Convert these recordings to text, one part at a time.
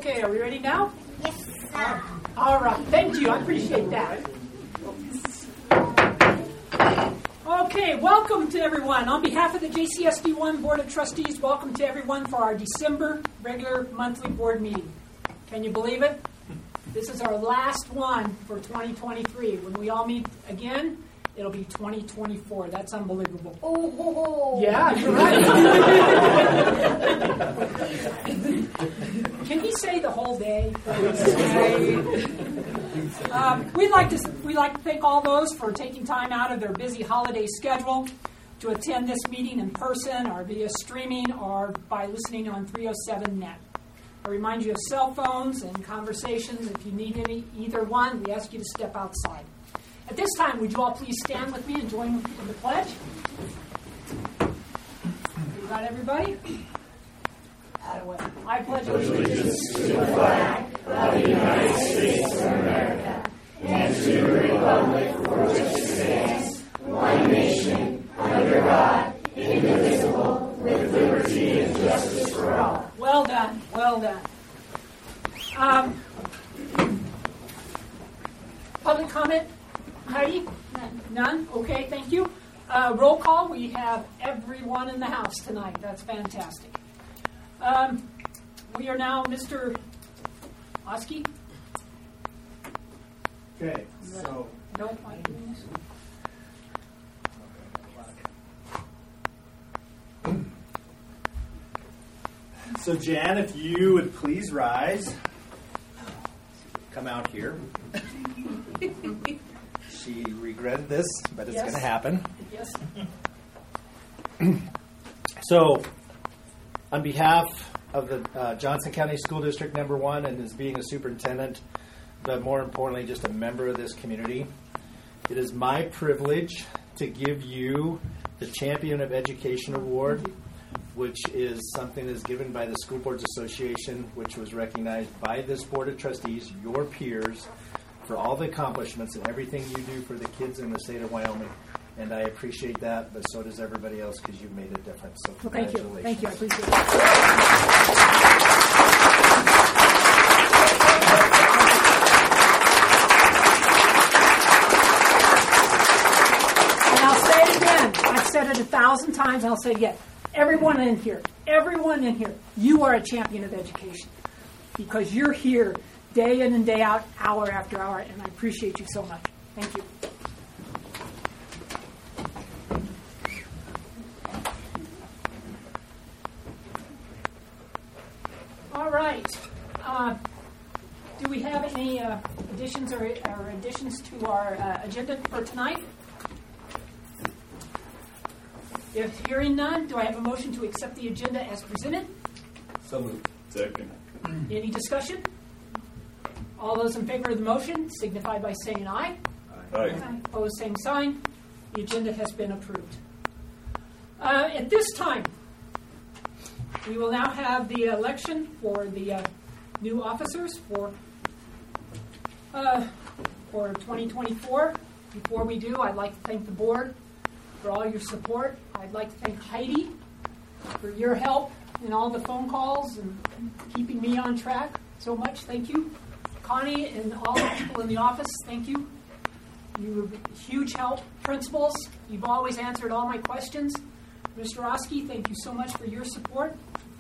Okay, are we ready now? Yes, sir. All right, thank you. I appreciate that. Okay, welcome to everyone. On behalf of the JCSD1 Board of Trustees, welcome to everyone for our December regular monthly board meeting. Can you believe it? This is our last one for 2023. When we all meet again, it'll be 2024. That's unbelievable. Oh, yeah, you're right. Can he say the whole day? We'd like to thank all those for taking time out of their busy holiday schedule to attend this meeting in person or via streaming or by listening on 307 Net. I remind you of cell phones and conversations. If you need either one, we ask you to step outside. At this time, would you all please stand with me and join in the pledge? You got everybody? I pledge allegiance to the flag of the United States of America and to the republic for which it stands, one nation, under God, indivisible, with liberty and justice for all. Well done, well done. Public comment? Heidi? None? Okay, thank you. Roll call. We have everyone in the house tonight. That's fantastic. We are now Mr. Oski. Okay, so... Nope, I'm doing this. So Jan, if you would please rise. Come out here. She regretted this, but it's going to happen. Yes. So, on behalf of the Johnson County School District Number 1 and as being a superintendent, but more importantly, just a member of this community, it is my privilege to give you the Champion of Education Award, which is something that's given by the School Boards Association, which was recognized by this Board of Trustees, your peers, for all the accomplishments and everything you do for the kids in the state of Wyoming. And I appreciate that, but so does everybody else because you've made a difference. So congratulations. Thank you. I appreciate it. And I'll say it again. I've said it 1,000 times, and I'll say it again. Everyone in here, you are a champion of education because you're here day in and day out, hour after hour, and I appreciate you so much. Thank you. All right. Do we have any additions or additions to our agenda for tonight? If hearing none, do I have a motion to accept the agenda as presented? So moved. Second. Any discussion? All those in favor of the motion signify by saying aye. Aye. Opposed, same sign. The agenda has been approved. At this time, we will now have the election for the new officers for 2024. Before we do, I'd like to thank the board for all your support. I'd like to thank Heidi for your help in all the phone calls and keeping me on track so much. Thank you. Connie and all the people in the office, thank you. You were huge help. Principals, you've always answered all my questions. Mr. Oski, thank you so much for your support.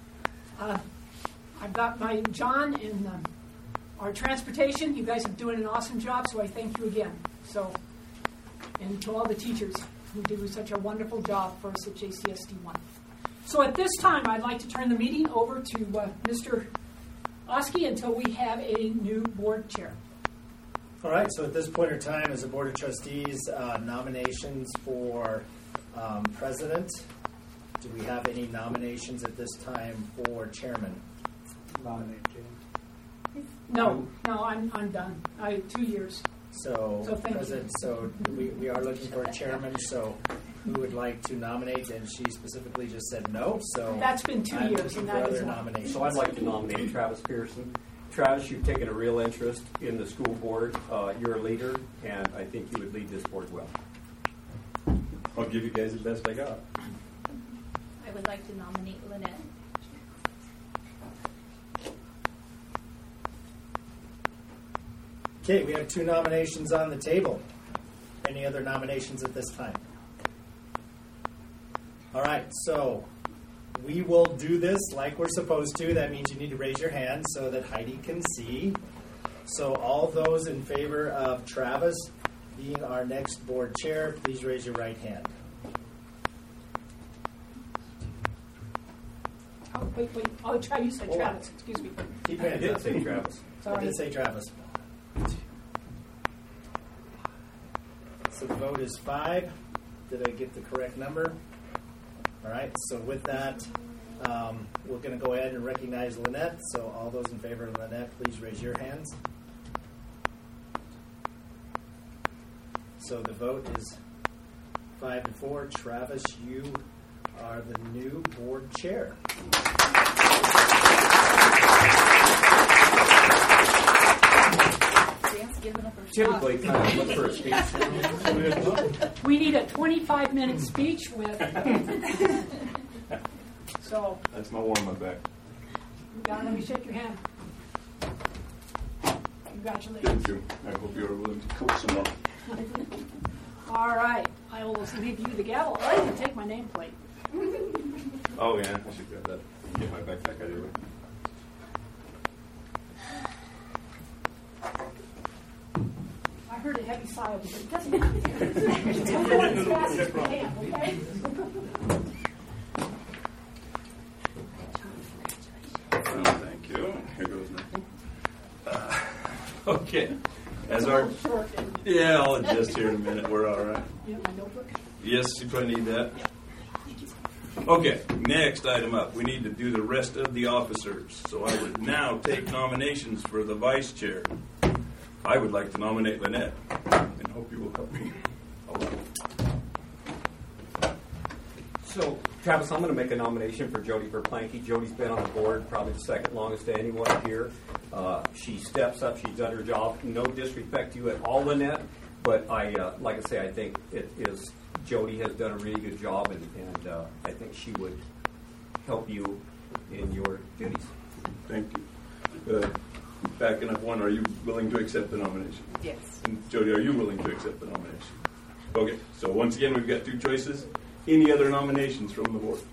I've got my John in our transportation. You guys are doing an awesome job, so I thank you again. And to all the teachers who do such a wonderful job for us at JCSD1. So at this time, I'd like to turn the meeting over to Mr. Oski until we have a new board chair. All right, so at this point in time, as a Board of Trustees, nominations for president. Do we have any nominations at this time for chairman? Nominate James. No, I'm done. 2 years. So thank president. you. So we are looking for a chairman. So who would like to nominate? And she specifically just said no. So That's been 2 I'm years, looking and for that is other one. nominations. So I'd like to nominate Travis Pearson. Travis, you've taken a real interest in the school board. You're a leader, and I think you would lead this board well. I'll give you guys the best I got. I would like to nominate Lynette. Okay, we have 2 nominations on the table. Any other nominations at this time? All right, so we will do this like we're supposed to. That means you need to raise your hand so that Heidi can see. So all those in favor of Travis being our next board chair, please raise your right hand. Oh, wait. Oh, you said Travis. Excuse me. Keep your I hands did up. say Travis. I Sorry. did say Travis. So the vote is 5. Did I get the correct number? All right, so with that, we're going to go ahead and recognize Lynette. So all those in favor of Lynette, please raise your hands. So the vote is 5-4. Travis, you are the new board chair. Typically, kind of look for a speech. We need a 25-minute speech with. So, That's my warm-up back. Don, let me shake your hand. Congratulations. Thank you. I hope you're willing to coach some more. All right, I will leave you the gavel. I can take my nameplate. Oh, yeah, I should grab that. Get my backpack out of your way. I heard a heavy sigh over here. It doesn't matter. Just go as fast as you can, okay? Thank you. Here goes nothing. Okay. As our Short. yeah, I'll adjust here in a minute. We're all right. You have my notebook? Yes, you probably need that. Okay, next item up. We need to do the rest of the officers. So I would now take nominations for the vice chair. I would like to nominate Lynette, and hope you will help me. So, Travis, I'm going to make a nomination for Jody Verplanke. Jody's been on the board probably the second longest to anyone here. She steps up. She's done her job. No disrespect to you at all, Lynette, but like I say, I think it is Jody has done a really good job, and I think she would help you in your duties. Thank you. Backing up one, are you willing to accept the nomination? Yes. And Jody, are you willing to accept the nomination? Okay, so once again, we've got 2 choices. Any other nominations from the board?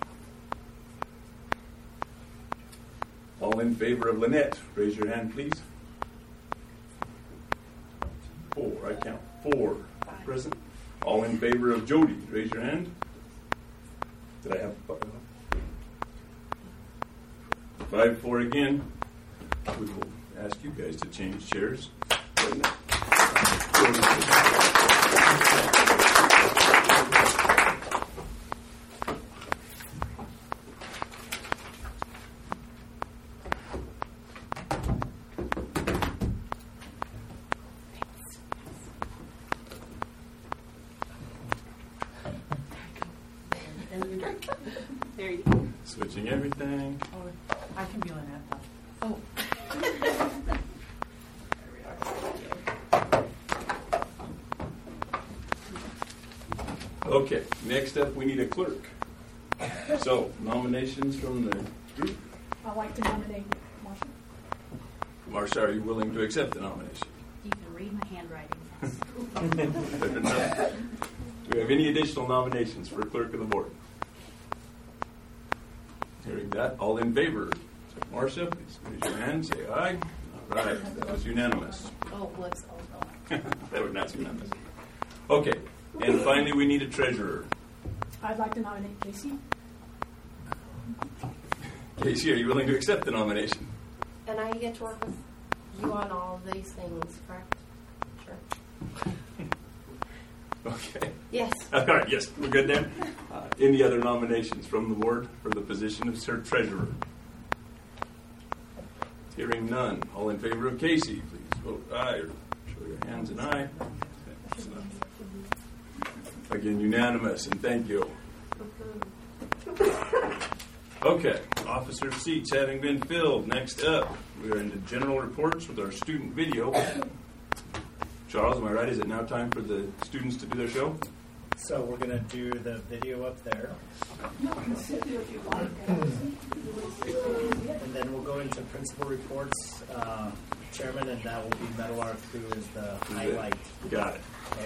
All in favor of Lynette, raise your hand, please. 4, I count. 4 present. All in favor of Jody, raise your hand. Did I have 5? 5-4 again. We will ask you guys to change chairs. There you go. Switching everything. Oh, I can be Lynette though. Oh. Okay, next up we need a clerk. So, nominations from the group. I'd like to nominate Marcia. Marcia, are you willing to accept the nomination? You can read my handwriting. Fair enough. Do we have any additional nominations for clerk of the board? Hearing that, all in favor? Marcia, please raise your hand, say aye. All right, that was unanimous. Oh, whoops. That was not unanimous. Okay, and finally we need a treasurer. I'd like to nominate Casey. Casey, are you willing to accept the nomination? And I get to work with you on all of these things, correct? Sure. Okay. Yes. All right, yes, we're good then. Any other nominations from the board for the position of treasurer? Hearing none. All in favor of Casey, please vote aye or show your hands in aye. Again, unanimous, and thank you. Okay, officer seats having been filled. Next up, we are into general reports with our student video. Charles, am I right? Is it now time for the students to do their show? So we're going to do the video up there. And then we'll go into principal reports, Chairman, and that will be Meadowlark, who is the highlight. Got it. Okay.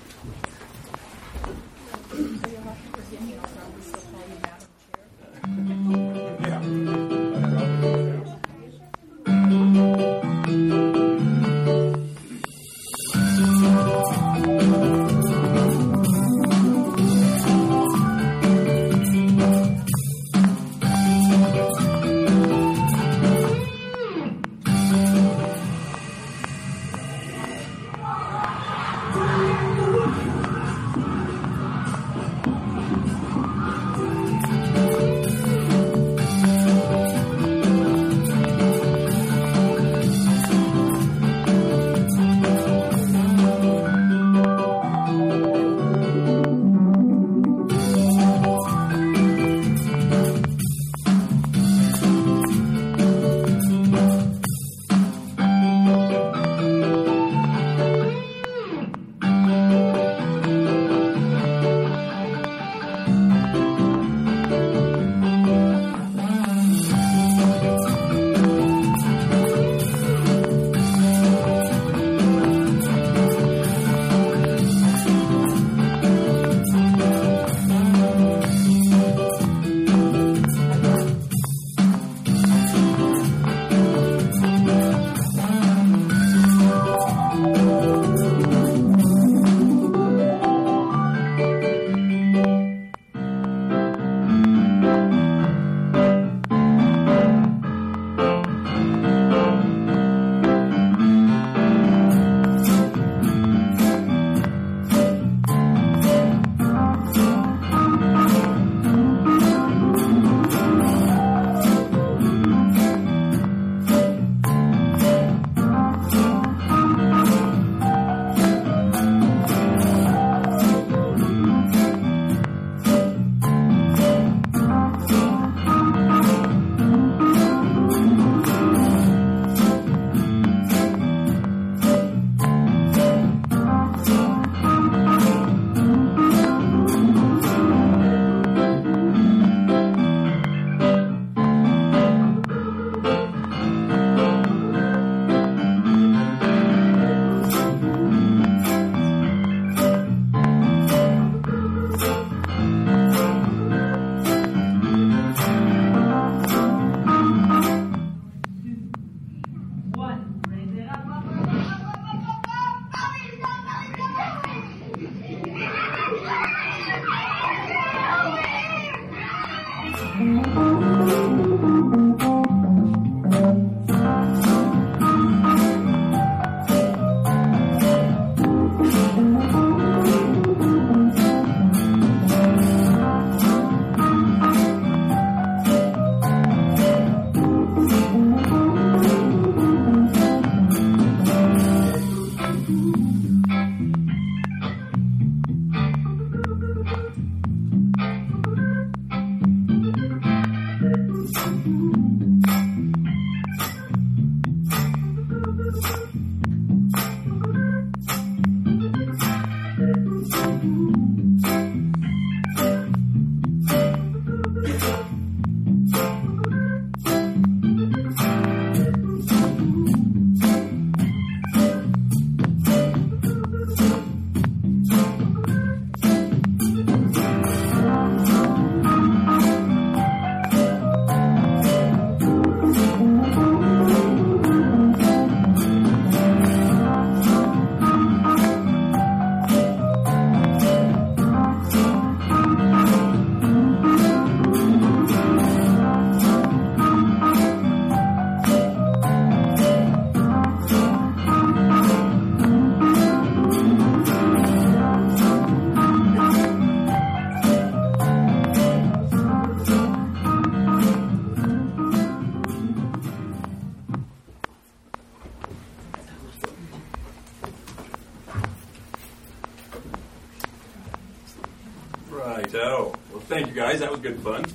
Righto. Well, thank you guys. That was good fun.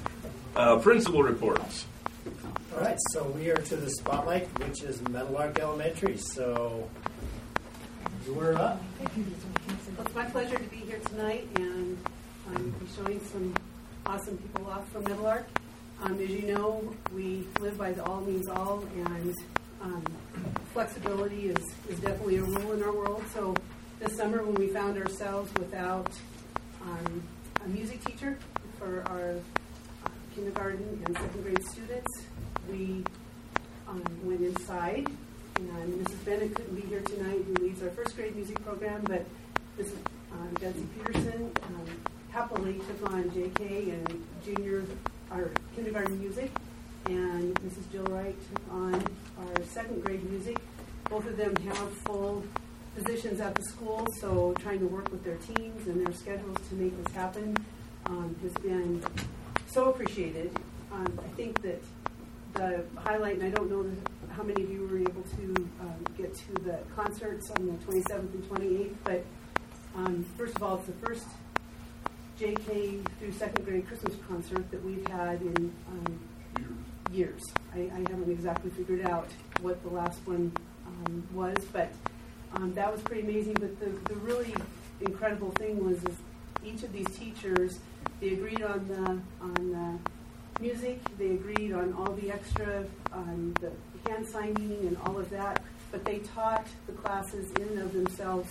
Principal reports. All right, so we are to the spotlight, which is Meadowlark Elementary. So You're up. Well, it's my pleasure to be here tonight, and I'm be showing some awesome people off from Meadowlark. As you know, we live by the all means all, and flexibility is definitely a rule in our world. So this summer, when we found ourselves without a music teacher for our kindergarten and second grade students, we went inside. And Mrs. Bennett couldn't be here tonight, who leads our first grade music program, but Mrs. Betsy Peterson happily took on JK and junior, our kindergarten music, and Mrs. Jill Wright took on our second grade music. Both of them have full positions at the school, so trying to work with their teams and their schedules to make this happen has been so appreciated. I think that the highlight, and I don't know how many of you were able to get to the concerts on the 27th and 28th, but first of all, it's the first JK through second grade Christmas concert that we've had in years. I haven't exactly figured out what the last one was, but that was pretty amazing. But the really incredible thing was is each of these teachers, they agreed on the music, they agreed on all the extra, the hand signing and all of that, but they taught the classes in and of themselves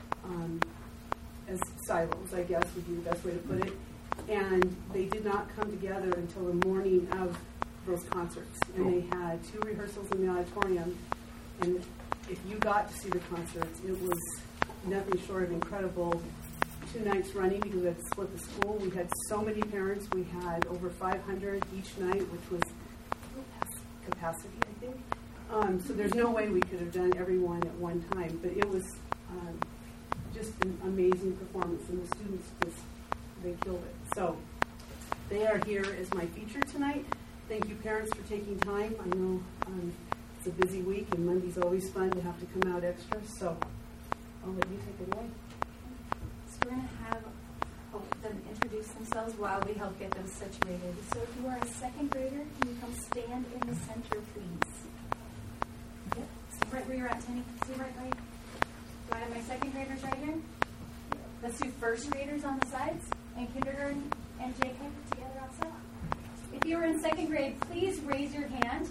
as silos, I guess would be the best way to put it. And they did not come together until the morning of those concerts. And they had 2 rehearsals in the auditorium. And if you got to see the concerts, it was nothing short of incredible. 2 nights running because we had to split the school. We had so many parents. We had over 500 each night, which was capacity, I think. So there's no way we could have done everyone at one time. But it was just an amazing performance, and the students they killed it. So they are here as my feature tonight. Thank you, parents, for taking time. I know it's a busy week, and Monday's always fun to have to come out extra. So I'll let you take it away. So we're going to have them introduce themselves while we help get them situated. So if you are a second grader, can you come stand in the center, please? Yep. So right where you're at, Tenny. See right? Do I have my second graders right here? Let's do first graders on the sides, and kindergarten and JK together outside. If you are in second grade, please raise your hand.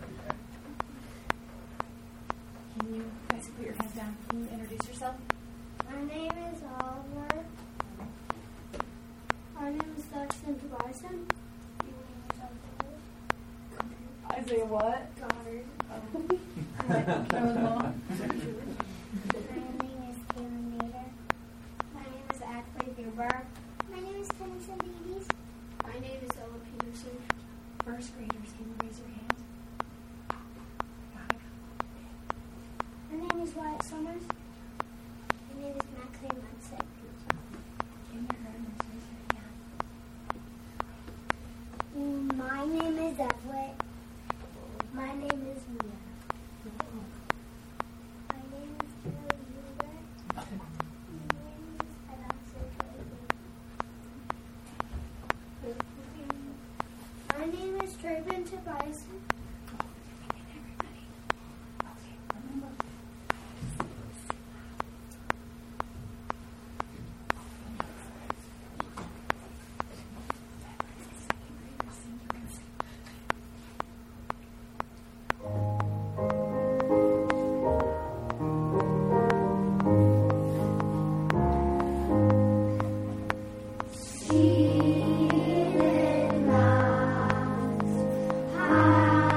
Can you guys put your hands down? Can you introduce yourself? My name is Oliver. My name is Dustin Tobiason. Isaiah what? Goddard. That was mom. My name is Caitlin Nader. My name is Ashley Huber. My name is Tennyson Davies. My name is Ella Peterson. First graders, can you raise your hand? Got it. My name is Wyatt Summers. My name is Maxine Munson. Kindergartners, raise your hand. My name is Edward. My name is Mia. My name is Kelly Huber. My name is Alexa Traven. My name is Traven Tobias. Seated in mass,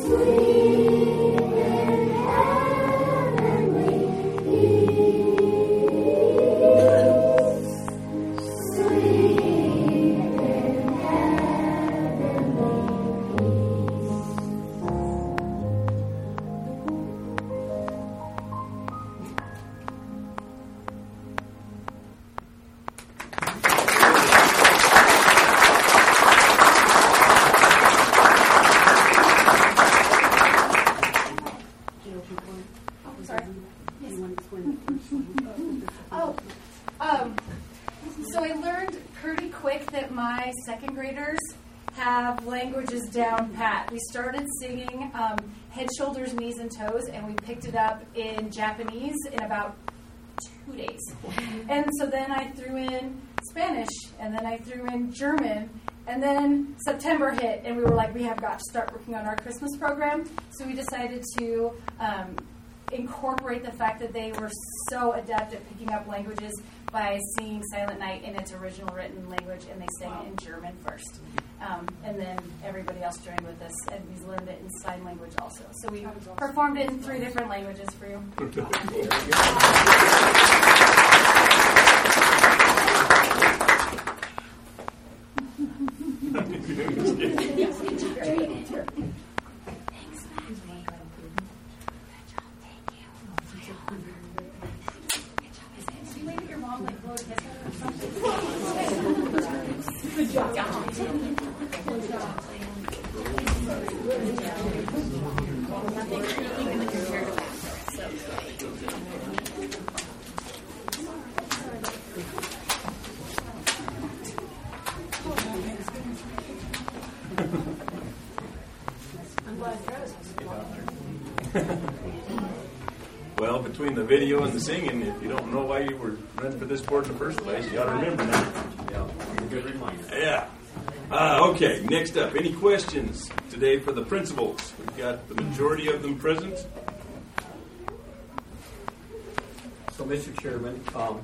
So I learned pretty quick that my second graders have languages down pat. We started singing Head, Shoulders, Knees, and Toes, and we picked it up in Japanese in about 2 days. And so then I threw in Spanish, and then I threw in German, and then September hit, and we were like, we have got to start working on our Christmas program. So we decided to incorporate the fact that they were so adept at picking up languages by singing Silent Night in its original written language, and they sang it in German first. And then everybody else joined with us, and we learned it in sign language also. So we performed it in 3 different languages for you. Well, between the video and the singing, if you don't know why you were running for this board in the first place, you ought to remember that. Yeah, a good reminder. Yeah. Okay, next up, any questions today for the principals? We've got the majority of them present. So, Mr. Chairman,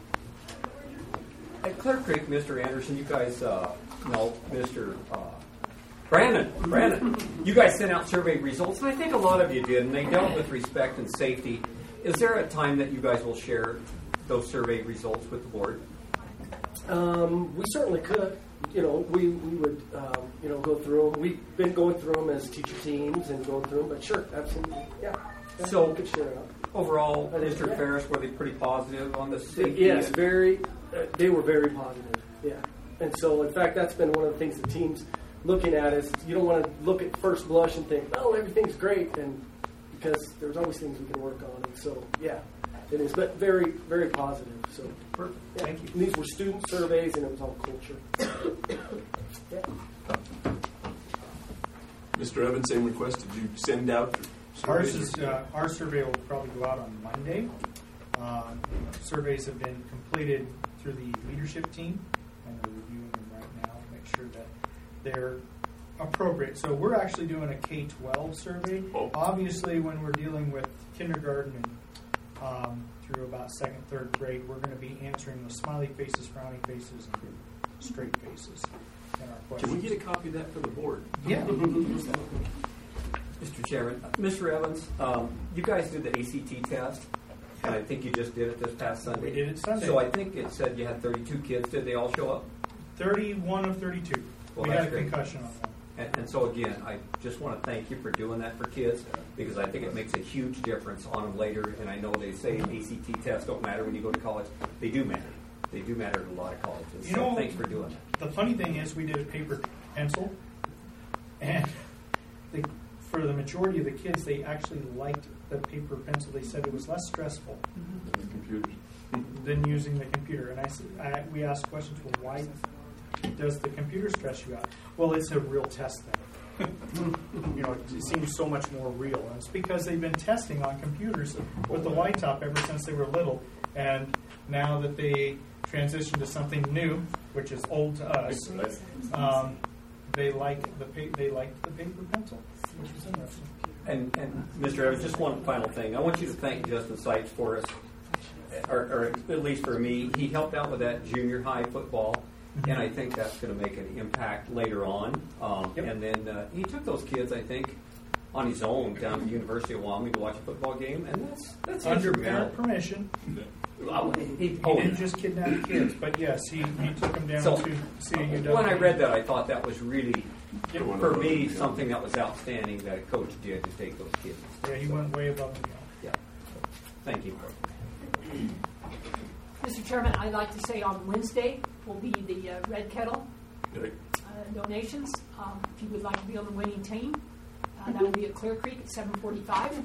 at Clear Creek, Mr. Anderson, you guys, Mr. Brandon, you guys sent out survey results, and I think a lot of you did, and they dealt with respect and safety. Is there a time that you guys will share those survey results with the board? We certainly could. We would, go through them. We've been going through them as teacher teams and going through them, but sure, absolutely, yeah. So, we could share it out. Overall, Mr. Ferris, were they pretty positive on the safety? Yes, they were very positive, yeah. And so, in fact, that's been one of the things the team's looking at is you don't want to look at first blush and think, oh, everything's great, and because there's always things we can work on. And so, yeah, it is, but very, very positive. So, Perfect. Yeah. Thank you. And these were student surveys, and it was all culture. Yeah. Mr. Evans, same request. Did you send out surveys? Our survey will probably go out on Monday. Surveys have been completed through the leadership team, and they're reviewing them right now to make sure that they're appropriate. So we're actually doing a K-12 survey. Oh. Obviously, when we're dealing with kindergarten and through about 2nd, 3rd grade, we're going to be answering the smiley faces, frowny faces, and straight faces in our questions. Can we get a copy of that for the board? Yeah. Mr. Chairman, Mr. Evans, you guys did the ACT test, and I think you just did it this past Sunday. We did it Sunday. So I think it said you had 32 kids. Did they all show up? 31 of 32. Well, We had that's a great. concussion on one. And so again, I just want to thank you for doing that for kids, because I think it makes a huge difference on them later. And I know they say ACT tests don't matter when you go to college. They do matter. They do matter at a lot of colleges. So thanks for doing that. The funny thing is we did a paper pencil, and for the majority of the kids, they actually liked the paper pencil. They said it was less stressful The computers. than using the computer. And we asked questions, well, why does the computer stress you out? Well, it's a real test thing. It seems so much more real. And it's because they've been testing on computers with the white top ever since they were little. And now that they transitioned to something new, which is old to us, they liked the paper pencil, which was interesting. And Mr. Evans, just one final thing. I want you to thank Justin Seitz for us, or at least for me. He helped out with that junior high football. And I think that's going to make an impact later on. Yep. And then he took those kids, I think, on his own down to the University of Wyoming to watch a football game, and that's Under instrumental. parent permission. He He didn't just kidnap kids, but yes, he took them down So, to see a UW. when I read that, I thought that was really, for me, something that was outstanding that a coach did to take those kids. Yeah, he went way above and beyond. Yeah. Thank you. Mr. Chairman, I'd like to say on Wednesday will be the Red Kettle donations. If you would like to be on the winning team, that will be at Clear Creek at 7:45.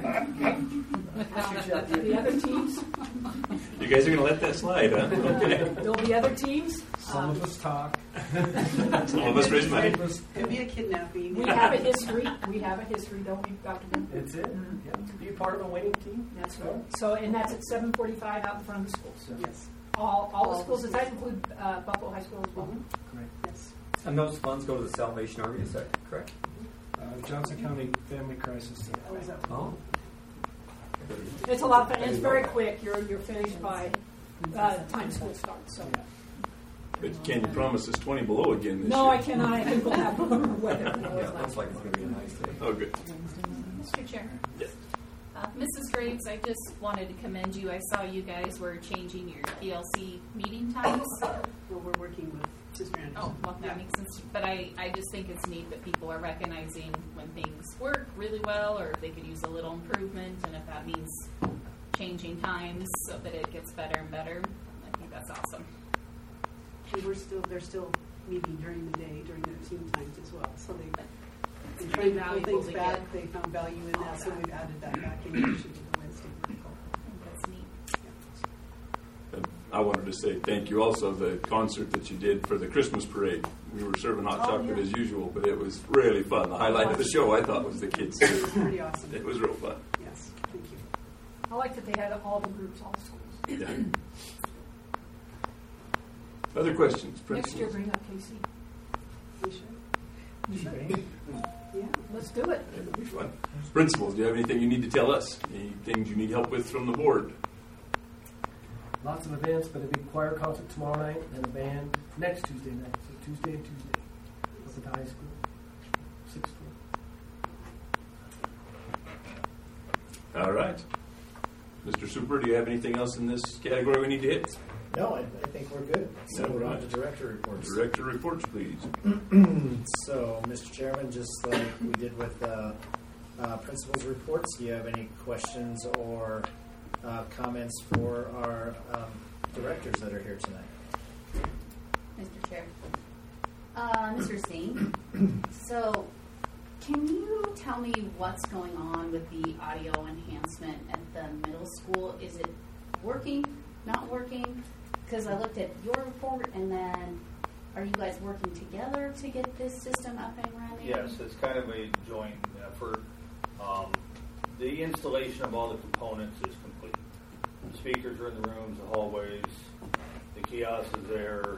The other teams, You guys are going to let that slide, huh? Okay. there'll be other teams. Some of us talk. Some of us raise money. It'd be a kidnapping. We have a history. We have a history, don't we, Dr. Boone? That's it. Yeah. Be a part of a winning team. That's right. So, and that's at 7:45 out in front of the schools. Yes. All the schools. Does that include Buffalo High School as well? Correct. Yes. And those funds go to the Salvation Army, is that correct? Johnson County Family Crisis Center. Oh, is that Oh. It's a lot of fun. And it's very quick. You're finished by the time school starts. So. But can you promise us 20 below again this No, year? I cannot. I think we'll have warmer weather. Yeah, it looks like it's going to be a nice day. Oh, good. Mr. Chairman. Yes. Mrs. Graves, I just wanted to commend you. I saw you guys were changing your PLC meeting times. Well, we're working with Sister Anderson. Oh, well, that makes sense. But I just think it's neat that people are recognizing when things work really well or if they could use a little improvement, and if that means changing times so that it gets better and better. I think that's awesome. And they're still meeting during the day, during their team times as well. So they It's trying pretty to pull valuable things to back. get They found value in all that, so that. we've added that back in addition to the Wednesday vertical. I think that's neat. And I wanted to say thank you also, the concert that you did for the Christmas parade. We were serving hot chocolate as usual, but it was really fun. The highlight of the show, I thought, was the kids. Pretty awesome. It was real fun. Yes, thank you. I like that they had all the groups, all the schools. Yeah. Other questions? Next year, Principals? bring up Casey. We should. Yeah. Let's do it. It'll be fun. Principals, do you have anything you need to tell us? Any things you need help with from the board? Lots of events, but a big choir concert tomorrow night and a band next Tuesday night. So Tuesday and Tuesday up at the high school, 6th floor. All right. Mr. Super, do you have anything else in this category we need to hit? No, I think we're good. So we're on to director reports. Director reports, please. So, Mr. Chairman, just like we did with principals reports, do you have any questions or comments for our directors that are here tonight? Mr. Chair. Mr. Steen, so can you tell me what's going on with the audio enhancement at the middle school? Is it working, not working? Because I looked at your report, and then are you guys working together to get this system up and running? Yes, it's kind of a joint effort. The installation of all the components is complete. The speakers are in the rooms, the hallways, the kiosk is there.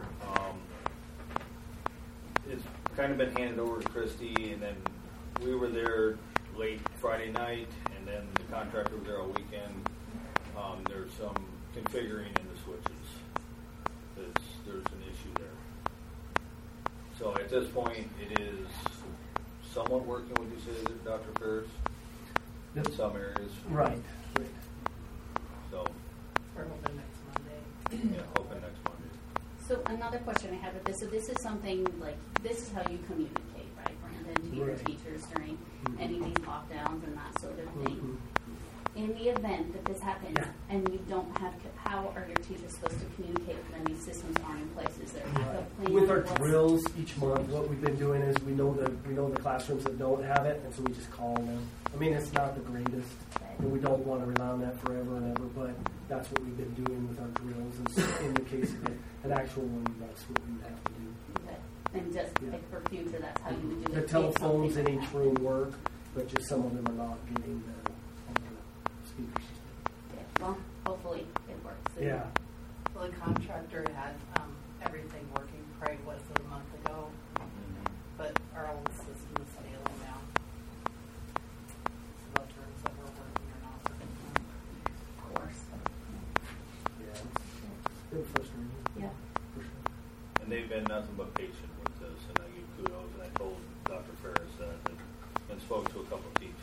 It's kind of been handed over to Christy, and then we were there late Friday night, and then the contractor was there all weekend. There's some configuring in the switches. There's an issue there. So at this point, it is somewhat working. Would you say, is it, Dr. Ferris? In some areas. Right. So, We're hoping next Monday. yeah, hoping next Monday. So another question I have with this, so this is something like, this is how you communicate, right, Brandon, to your Right. teachers during any of these lockdowns and that sort of thing. In the event that this happens and you don't have, how are your teachers supposed to communicate when these systems aren't in place? Is there a backup plan? With our What's- drills each month, what we've been doing is we know the classrooms that don't have it, and so we just call them. I mean, it's not the greatest, and we don't want to rely on that forever and ever, but that's what we've been doing with our drills. And so in the case of an actual one, that's what we have to do. Okay. And just like for future, that's how you would do it. The if telephones in something each like room work, but just some of them are not getting the speakers. that. Okay. Well, hopefully it works. Yeah. Well, the contractor had everything working probably a month ago, but our old system is failing now. So they'll turn if we're working or not. Of course. Yeah. It's been frustrating. Yeah. For sure. And they've been nothing but patient with this, and I give kudos. And I told Dr. Ferris that, and spoke to a couple of teachers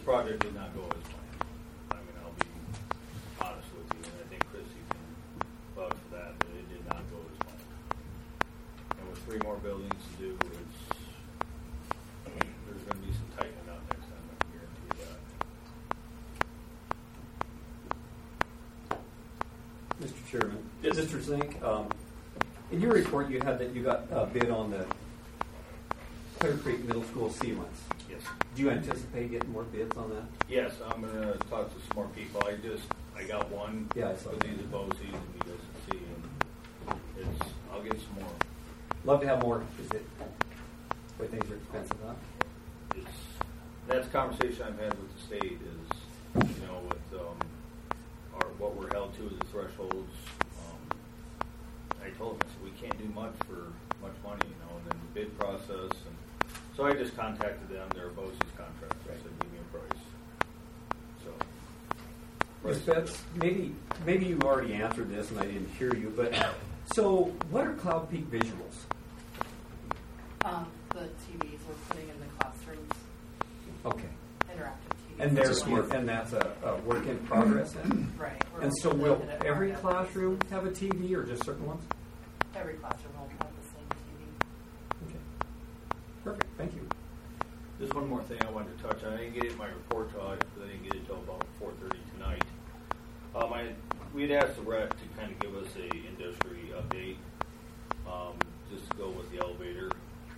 project did not go as planned. I mean, I'll be honest with you, and I think Christy can vouch for that, but it did not go as planned. And with 3 more buildings to do, there's going to be some tightening up next time, I can guarantee you that. Mr. Chairman. Yes. Mr. Zink, in your report you had that you got a bid on the Clear Creek Middle School sealants. Yes. Do you anticipate getting more bids on that? Yes, I'm going to talk to some more people. I got one. Yeah, I saw with these at Bosse's, and you guys can see, and I'll get some more. Love to have more. Is it? But things are expensive, huh? That's a conversation I've had with the state. Is with what we're held to as the thresholds. I told them, I said, we can't do much for much money, and then the bid process. And so I just contacted them. They're a Bosse's contractor. I said, give me a price. So, Ms. Betts, maybe you already answered this and I didn't hear you, but so what are Cloud Peak visuals? The TVs we're putting in the classrooms, Okay. interactive TVs. And that's a work in progress then? Right. And so will every classroom have a TV or just certain ones? Every classroom will have the same TV. Okay. Perfect. Thank you. just one more thing I wanted to touch on. I didn't get it in my report till I didn't get it till about 4:30 tonight. We had asked the rep to kind of give us a industry update, just to go with the elevator.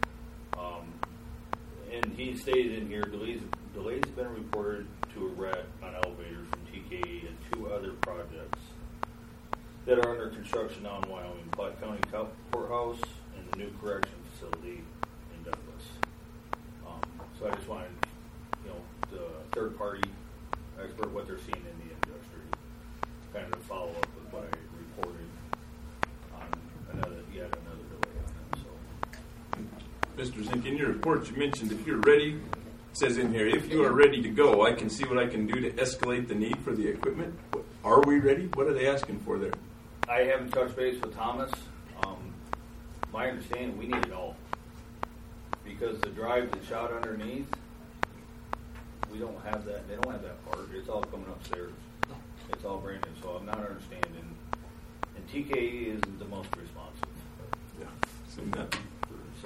And he stated in here, delays have been reported to a rep on elevators from TKE and 2 other projects that are under construction now in Wyoming, Platte County Courthouse and the new correction facility in Douglas. So I just wanted, the third party expert, what they're seeing in the industry, kind of to follow up with what I reported on yet another delay on it. So. Mr. Zink, in your report you mentioned if you're ready, it says in here, if you are ready to go, I can see what I can do to escalate the need for the equipment. Are we ready? What are they asking for there? I haven't touched base with Thomas. My understanding, we need it all. Because the drive that's shot underneath, we don't have that. They don't have that part. It's all coming upstairs. It's all brand new. So I'm not understanding. And TKE isn't the most responsive. Yeah, seen that. So,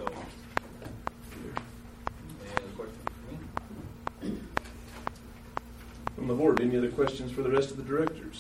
any other questions for me? From the board, any other questions for the rest of the directors?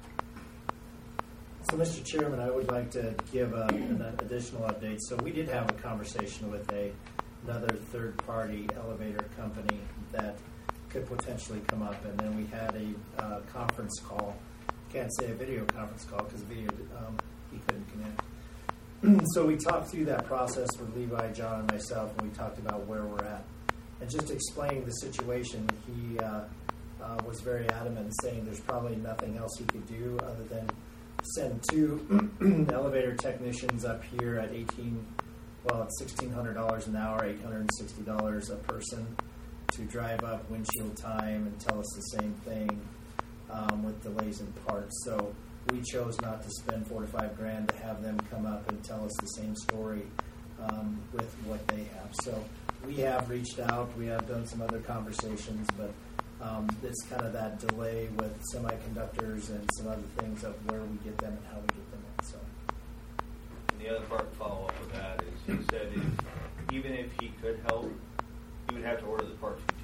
So, Mr. Chairman, I would like to give an additional update. So we did have a conversation with another third-party elevator company that could potentially come up, and then we had a conference call. Can't say a video conference call because video he couldn't connect. So we talked through that process with Levi, John, and myself, and we talked about where we're at. And just explaining the situation, he was very adamant, saying there's probably nothing else he could do other than send 2 elevator technicians up here at it's $1,600 an hour, $860 a person, to drive up windshield time and tell us the same thing with delays in parts. So we chose not to spend $4 to $5 grand to have them come up and tell us the same story with what they have. So we have reached out. We have done some other conversations, but it's kind of that delay with semiconductors and some other things of where we get them and how we get them in. So. And the other part to follow up with that is he said even if he could help, he would have to order the parts from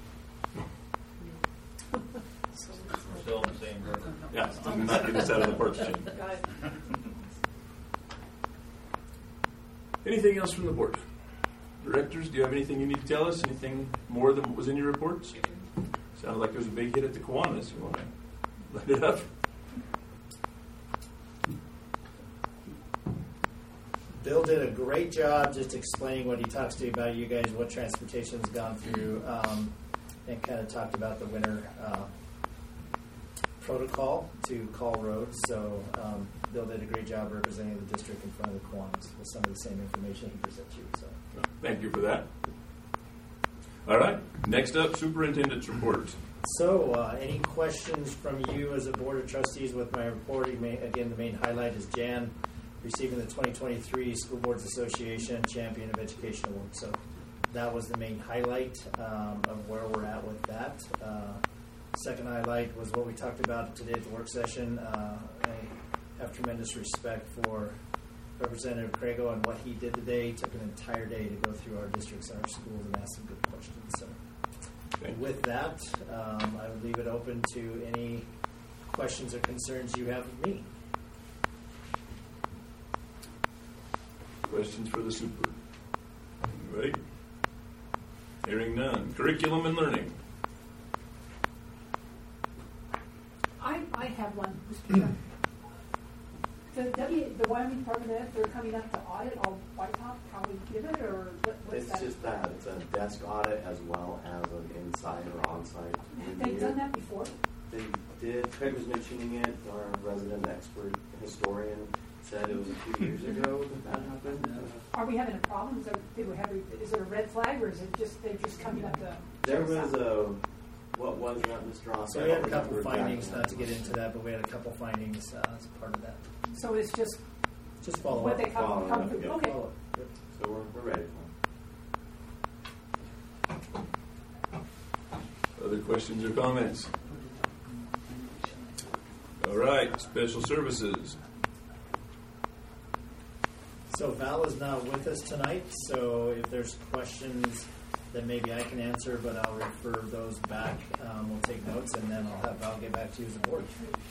TKE. We're still in the same river. Yeah, not get us out of the parts chain. Anything else from the board? Directors, do you have anything you need to tell us? Anything more than what was in your reports? Sounded like there was a big hit at the Kiwanis. You want to light it up? Bill did a great job just explaining what he talks to you about, you guys, what transportation's gone through, and kind of talked about the winter protocol to call roads. So Bill did a great job representing the district in front of the Kiwanis with some of the same information he presented you. So. Thank you for that. All right. Next up, superintendent's report. So, any questions from you as a board of trustees with my report? Again, the main highlight is Jan receiving the 2023 School Boards Association Champion of Education Award. So, that was the main highlight of where we're at with that. Second highlight was what we talked about today at the work session. I have tremendous respect for Representative Crago and what he did today. He took an entire day to go through our districts and our schools and ask some good questions. So with that, I would leave it open to any questions or concerns you have of me. Questions for the super? Anybody? Hearing none. Curriculum and learning. I have one, Mr. Chairman. The Wyoming Department of Ed, they're coming up to audit all White Top, how we give it, or what's It's that? just that. It's a desk audit as well as an inside or on-site. Have they done that before? They did. Craig was mentioning it. Our resident expert historian said it was a few years ago that happened. Are we having a problem? Is it a red flag, or is it just they're just coming up to? There was a, what was that, Mr. Ross? So we had a couple findings, not to get into that, but we had a couple findings as part of that. So it's just follow what up. they come through. Yeah. Okay. Follow up. So we're ready for it. Other questions or comments? All right, special services. So Val is not with us tonight, so if there's questions that maybe I can answer, but I'll refer those back. We'll take notes, and then I'll have Val get back to you as a board.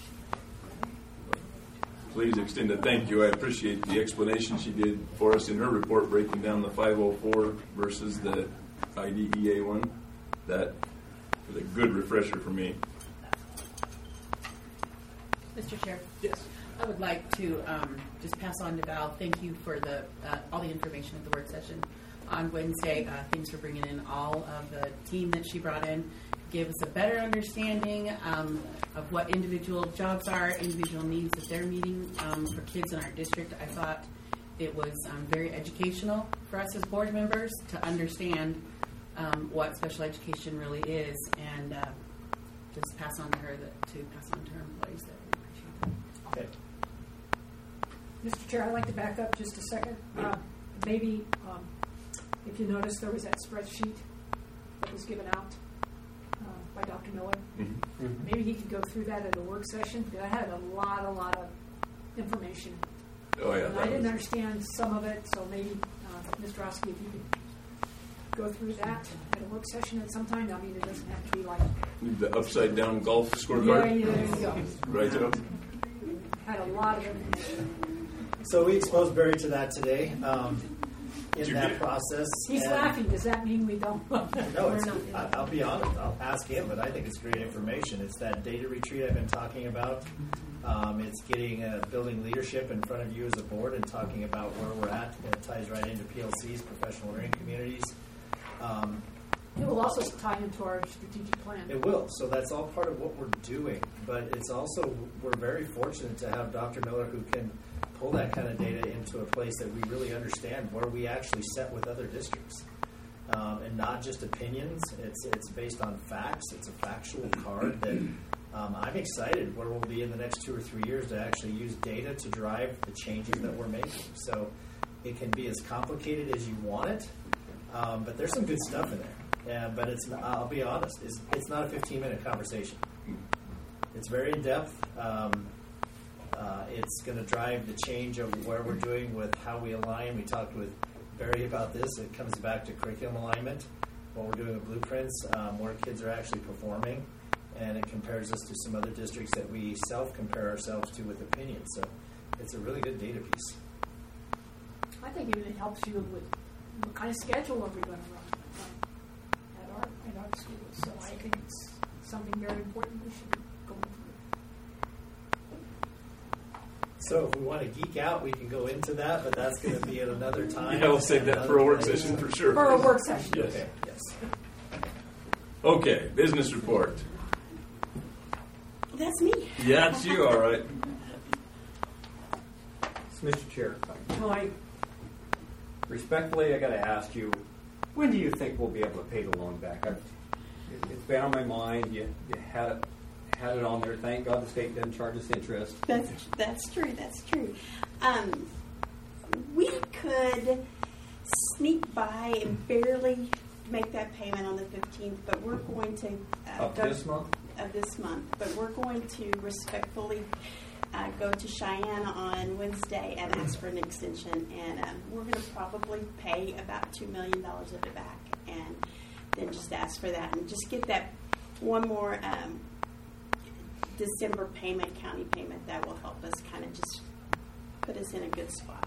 Please extend a thank you. I appreciate the explanation she did for us in her report, breaking down the 504 versus the IDEA one. That was a good refresher for me. Mr. Chair. Yes. I would like to just pass on to Val. Thank you for the all the information at the work session on Wednesday. Thanks for bringing in all of the team that she brought in. Give us a better understanding of what individual jobs are, individual needs that they're meeting for kids in our district. I thought it was very educational for us as board members to understand what special education really is, and just pass on to her to pass on to her employees that we appreciate that. Okay. Mr. Chair, I'd like to back up just a second. Maybe if you notice, there was that spreadsheet that was given out by Dr. Miller. Mm-hmm. Maybe he could go through that at a work session. Because I had a lot of information. Oh, yeah. And I didn't understand some of it, so maybe, Mr. Oski, if you could go through that at a work session at some time. I mean, it doesn't have to be like... The upside-down golf scorecard? Yeah, there you go. Right, Joe? Had a lot of information. So we exposed Barry to that today in that process. He's laughing. Does that mean we don't? No, I'll be honest. I'll ask him, but I think it's great information. It's that data retreat I've been talking about. It's getting building leadership in front of you as a board and talking about where we're at. It ties right into PLCs, professional learning communities. It will also tie into our strategic plan. It will. So that's all part of what we're doing. But it's also, we're very fortunate to have Dr. Miller who can pull that kind of data into a place that we really understand where we actually set with other districts. And not just opinions. It's based on facts. It's a factual card that I'm excited where we'll be in the next 2 or 3 years to actually use data to drive the changes that we're making. So it can be as complicated as you want it, but there's some good stuff in there. But I'll be honest, it's not a 15-minute conversation. It's very in-depth. It's going to drive the change of where we're doing with how we align. We talked with Barry about this. It comes back to curriculum alignment, what we're doing with blueprints, where kids are actually performing, and it compares us to some other districts that we self-compare ourselves to with opinions. So it's a really good data piece. I think even it helps you with what kind of schedule are we going to run at our schools. So I think it's something very important we should be going through. So if we want to geek out, we can go into that, but that's going to be at another time. Yeah, we'll save that for a work session for sure. For a work session. Yes. Okay. Yes. Okay, business report. That's me. Yeah, it's you, all right. Mr. Chair, respectfully, I got to ask you, when do you think we'll be able to pay the loan back? It's been on my mind. You had it on there. Thank God the state didn't charge us interest. That's true. That's true. We could sneak by and barely make that payment on the 15th, but we're going to Of this month? Of this month. But we're going to respectfully go to Cheyenne on Wednesday and ask for an extension, and we're going to probably pay about $2 million of it back, and then just ask for that and just get that one more December payment, county payment, that will help us kind of just put us in a good spot.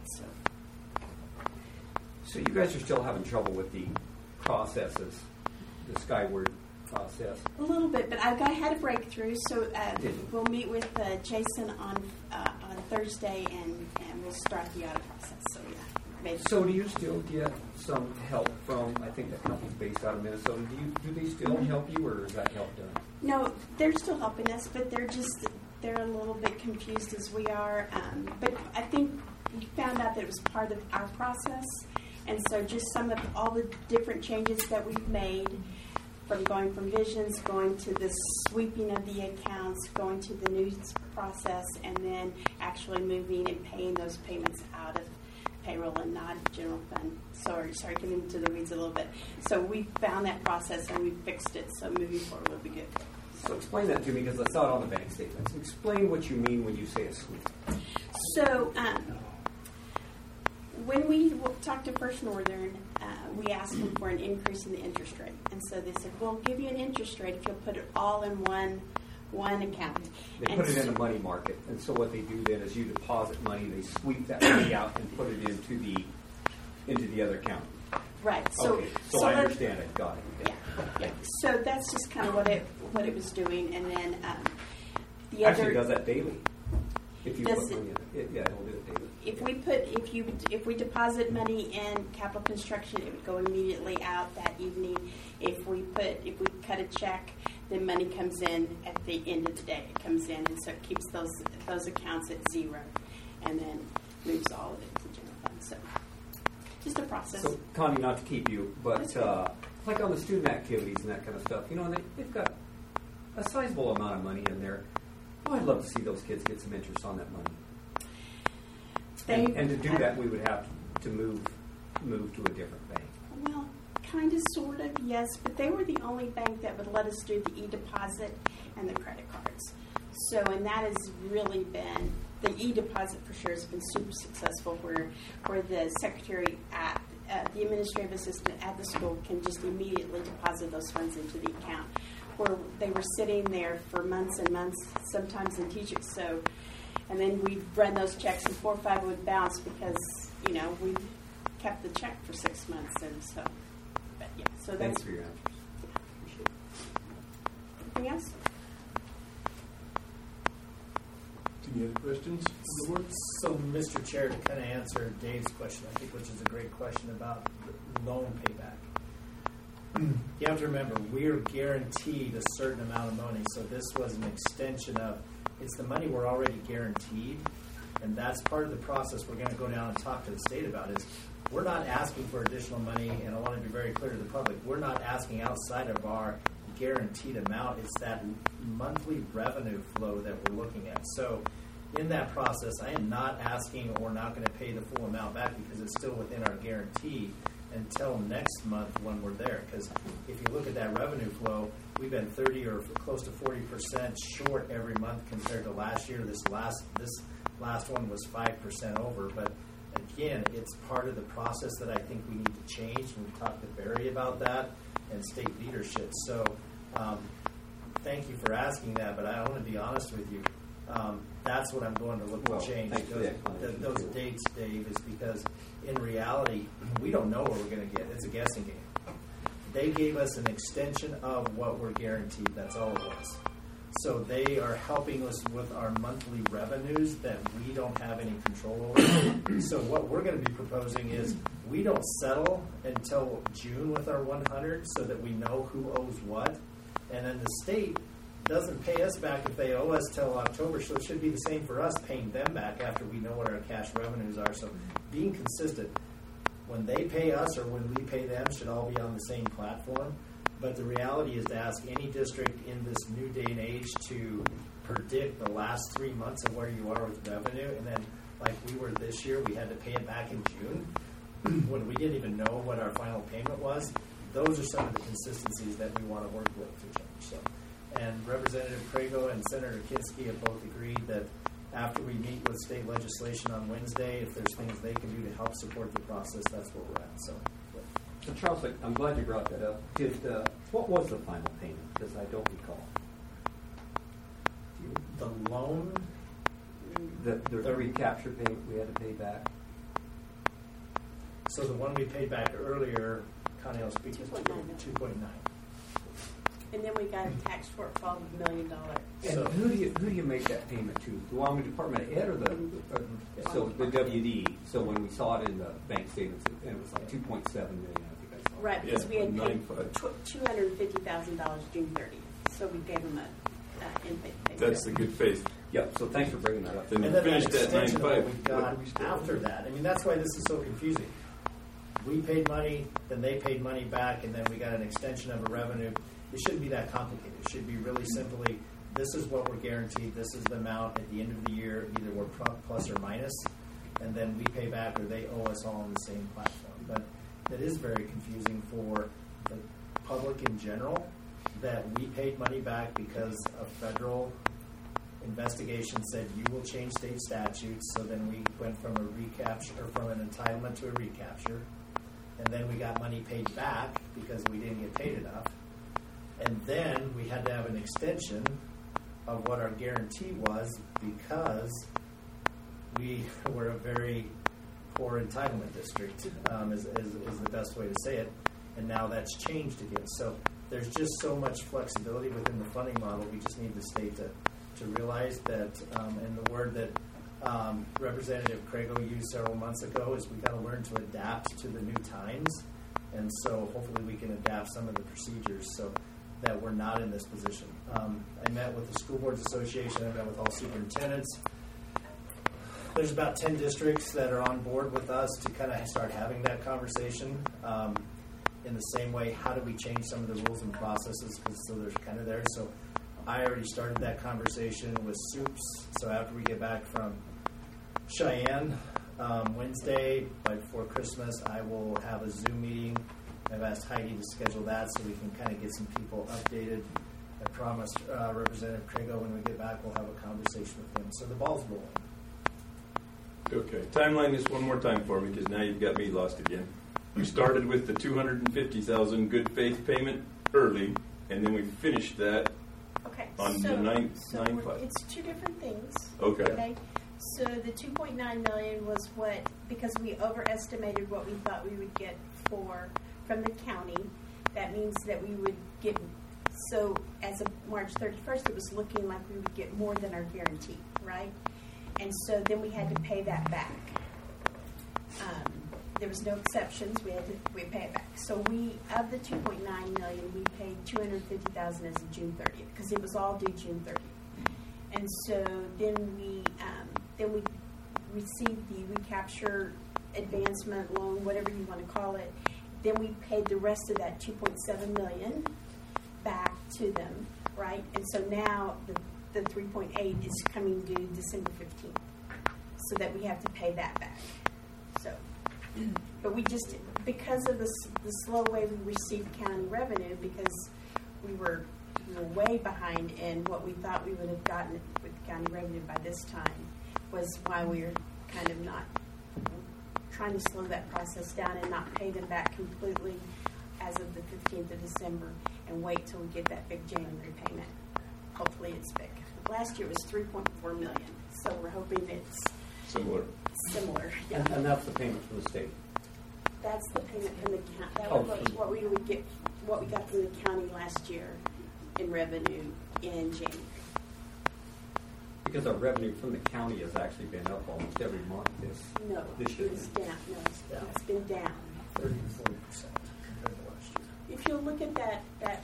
So you guys are still having trouble with the processes, the Skyward process? A little bit, but I had a breakthrough, so we'll meet with Jason on Thursday, and we'll start the audit process. So yeah. Maybe. So do you still get some help from, I think that company's based out of Minnesota, do they still help you, or is that help done? No, they're still helping us, but they're a little bit confused as we are. But I think we found out that it was part of our process, and so just some of all the different changes that we've made, from going from visions, going to the sweeping of the accounts, going to the news process, and then actually moving and paying those payments out of payroll and not general fund. Sorry, getting into the weeds a little bit. So we found that process and we fixed it, so moving forward will be good. So explain that to me, because I saw it on the bank statements. Explain what you mean when you say a sweep. So when we talked to First Northern, we asked them for an increase in the interest rate. And so they said, we'll give you an interest rate if you'll put it all in one account. They put it in a money market. And so what they do then is you deposit money, they sweep that money out and put it into the other account. Right. So I understand it. Got it. Yeah. So that's just kind of what it was doing. And then the Actually, other does that daily. If you Does put money in it. Yeah, it'll do it daily. If we deposit money in capital construction, it would go immediately out that evening. If we cut a check, then money comes in at the end of the day. It comes in, and so it keeps those accounts at zero, and then moves all of it to general fund. So just a process. So Connie, not to keep you, but like on the student activities and that kind of stuff, they've got a sizable amount of money in there. Oh, I'd love to see those kids get some interest on that money. And to do that, we would have to move to a different bank. Well, kind of, sort of, yes. But they were the only bank that would let us do the e-deposit and the credit cards. So, and that has really been, the e-deposit for sure has been super successful, where the secretary at the administrative assistant at the school can just immediately deposit those funds into the account, where they were sitting there for months and months, sometimes in teachers. So, and then we'd run those checks, and 4 or 5 would bounce because we kept the check for 6 months, and so. But yeah, so that's. Thanks for your answers. Appreciate it. Anything else? Any other questions from the board? So, Mr. Chair, to kind of answer Dave's question, I think, which is a great question about the loan payback. You have to remember, we are guaranteed a certain amount of money, so this was an extension of, it's the money we're already guaranteed, and that's part of the process we're going to go down and talk to the state about. Is we're not asking for additional money, and I want to be very clear to the public, we're not asking outside of our guaranteed amount. It's that monthly revenue flow that we're looking at. So in that process, I am not asking or not going to pay the full amount back because it's still within our guarantee until next month when we're there. Because if you look at that revenue flow, we've been 30 or close to 40% short every month compared to last year. This last one was 5% over. But again, it's part of the process that I think we need to change. And we've talked to Barry about that and state leadership. So thank you for asking that, but I want to be honest with you. That's what I'm going to look to change. Those dates, Dave, is because in reality, we don't know what we're going to get. It's a guessing game. They gave us an extension of what we're guaranteed. That's all it was. So they are helping us with our monthly revenues that we don't have any control over. So what we're going to be proposing is we don't settle until June with our 100 so that we know who owes what. And then the state doesn't pay us back if they owe us till October, so it should be the same for us paying them back after we know what our cash revenues are. So being consistent, when they pay us or when we pay them should all be on the same platform. But the reality is to ask any district in this new day and age to predict the last 3 months of where you are with revenue, and then like we were this year, we had to pay it back in June. when we didn't even know what our final payment was, those are some of the consistencies that we want to work with to change. So, and Representative Prego and Senator Kinski have both agreed that after we meet with state legislation on Wednesday, if there's things they can do to help support the process, that's where we're at. So Charles, I'm glad you brought that up. What was the final payment? Because I don't recall. the loan, the recapture payment we had to pay back. So the one we paid back earlier, Connie will speak to 2.9. And then we got a tax shortfall of $1 million. And So- who do you make that payment to? The Wyoming Department of Ed or the WD? So when we saw it in the bank statements, it was like 2.7 million. I think I saw. Right, because we had paid 9.5. $250,000 June 30th. So we gave them a in payment. That's the good faith. Yep. So thanks for bringing that up. Then you And then that finished at extension that 9.5. we got What do we still after owe? that. I mean, that's why this is so confusing. We paid money, then they paid money back, and then we got an extension of a revenue. It shouldn't be that complicated. It should be really simply, this is what we're guaranteed, this is the amount at the end of the year, either we're plus or minus, and then we pay back or they owe us all on the same platform. But it is very confusing for the public in general that we paid money back because a federal investigation said you will change state statutes, so then we went from a recapture or from an entitlement to a recapture, and then we got money paid back because we didn't get paid enough, and then we had to have an extension of what our guarantee was because we were a very poor entitlement district, is the best way to say it, and now that's changed again. So there's just so much flexibility within the funding model. We just need the state to realize that, and the word that Representative Crago used several months ago is we got to learn to adapt to the new times, and so hopefully we can adapt some of the procedures so that we're not in this position. I met with the School Boards Association, I met with all superintendents. There's about 10 districts that are on board with us to kind of start having that conversation. In the same way, how do we change some of the rules and processes? So there's kind of there. So I already started that conversation with SUPS. So after we get back from Cheyenne Wednesday, right before Christmas, I will have a Zoom meeting. I've asked Heidi to schedule that so we can kind of get some people updated. I promised Representative Crago when we get back we'll have a conversation with him. So the ball's rolling. Okay, timeline this one more time for me because now you've got me lost again. We started with the $250,000 good faith payment early, and then we finished that Okay, on so, the 9.5. It's two different things. Okay. So the 2.9 million was what, because we overestimated what we thought we would get from the county. That means that we would get, so as of March 31st, it was looking like we would get more than our guarantee, right? And so then we had to pay that back. There was no exceptions. We pay it back. So of the 2.9 million, we paid 250,000 as of June 30th because it was all due June 30th. And so then we received the recapture advancement loan, whatever you want to call it. Then we paid the rest of that 2.7 million back to them, right? And so now the 3.8 is coming due December 15th, so that we have to pay that back. So, but we just, because of the slow way we received county revenue, because we were way behind in what we thought we would have gotten with county revenue by this time, was why we were kind of not trying to slow that process down and not pay them back completely as of the 15th of December and wait till we get that big January payment. Hopefully it's big. Last year it was 3.4 million, so we're hoping it's Similar. Yeah. And that's the payment from the state. That's the payment from the county. That was what we would get, what we got from the county last year in revenue in January. Because our revenue from the county has actually been up almost every month this year. It's down. No, it's been down. 30% to 40% compared to last year. If you look at that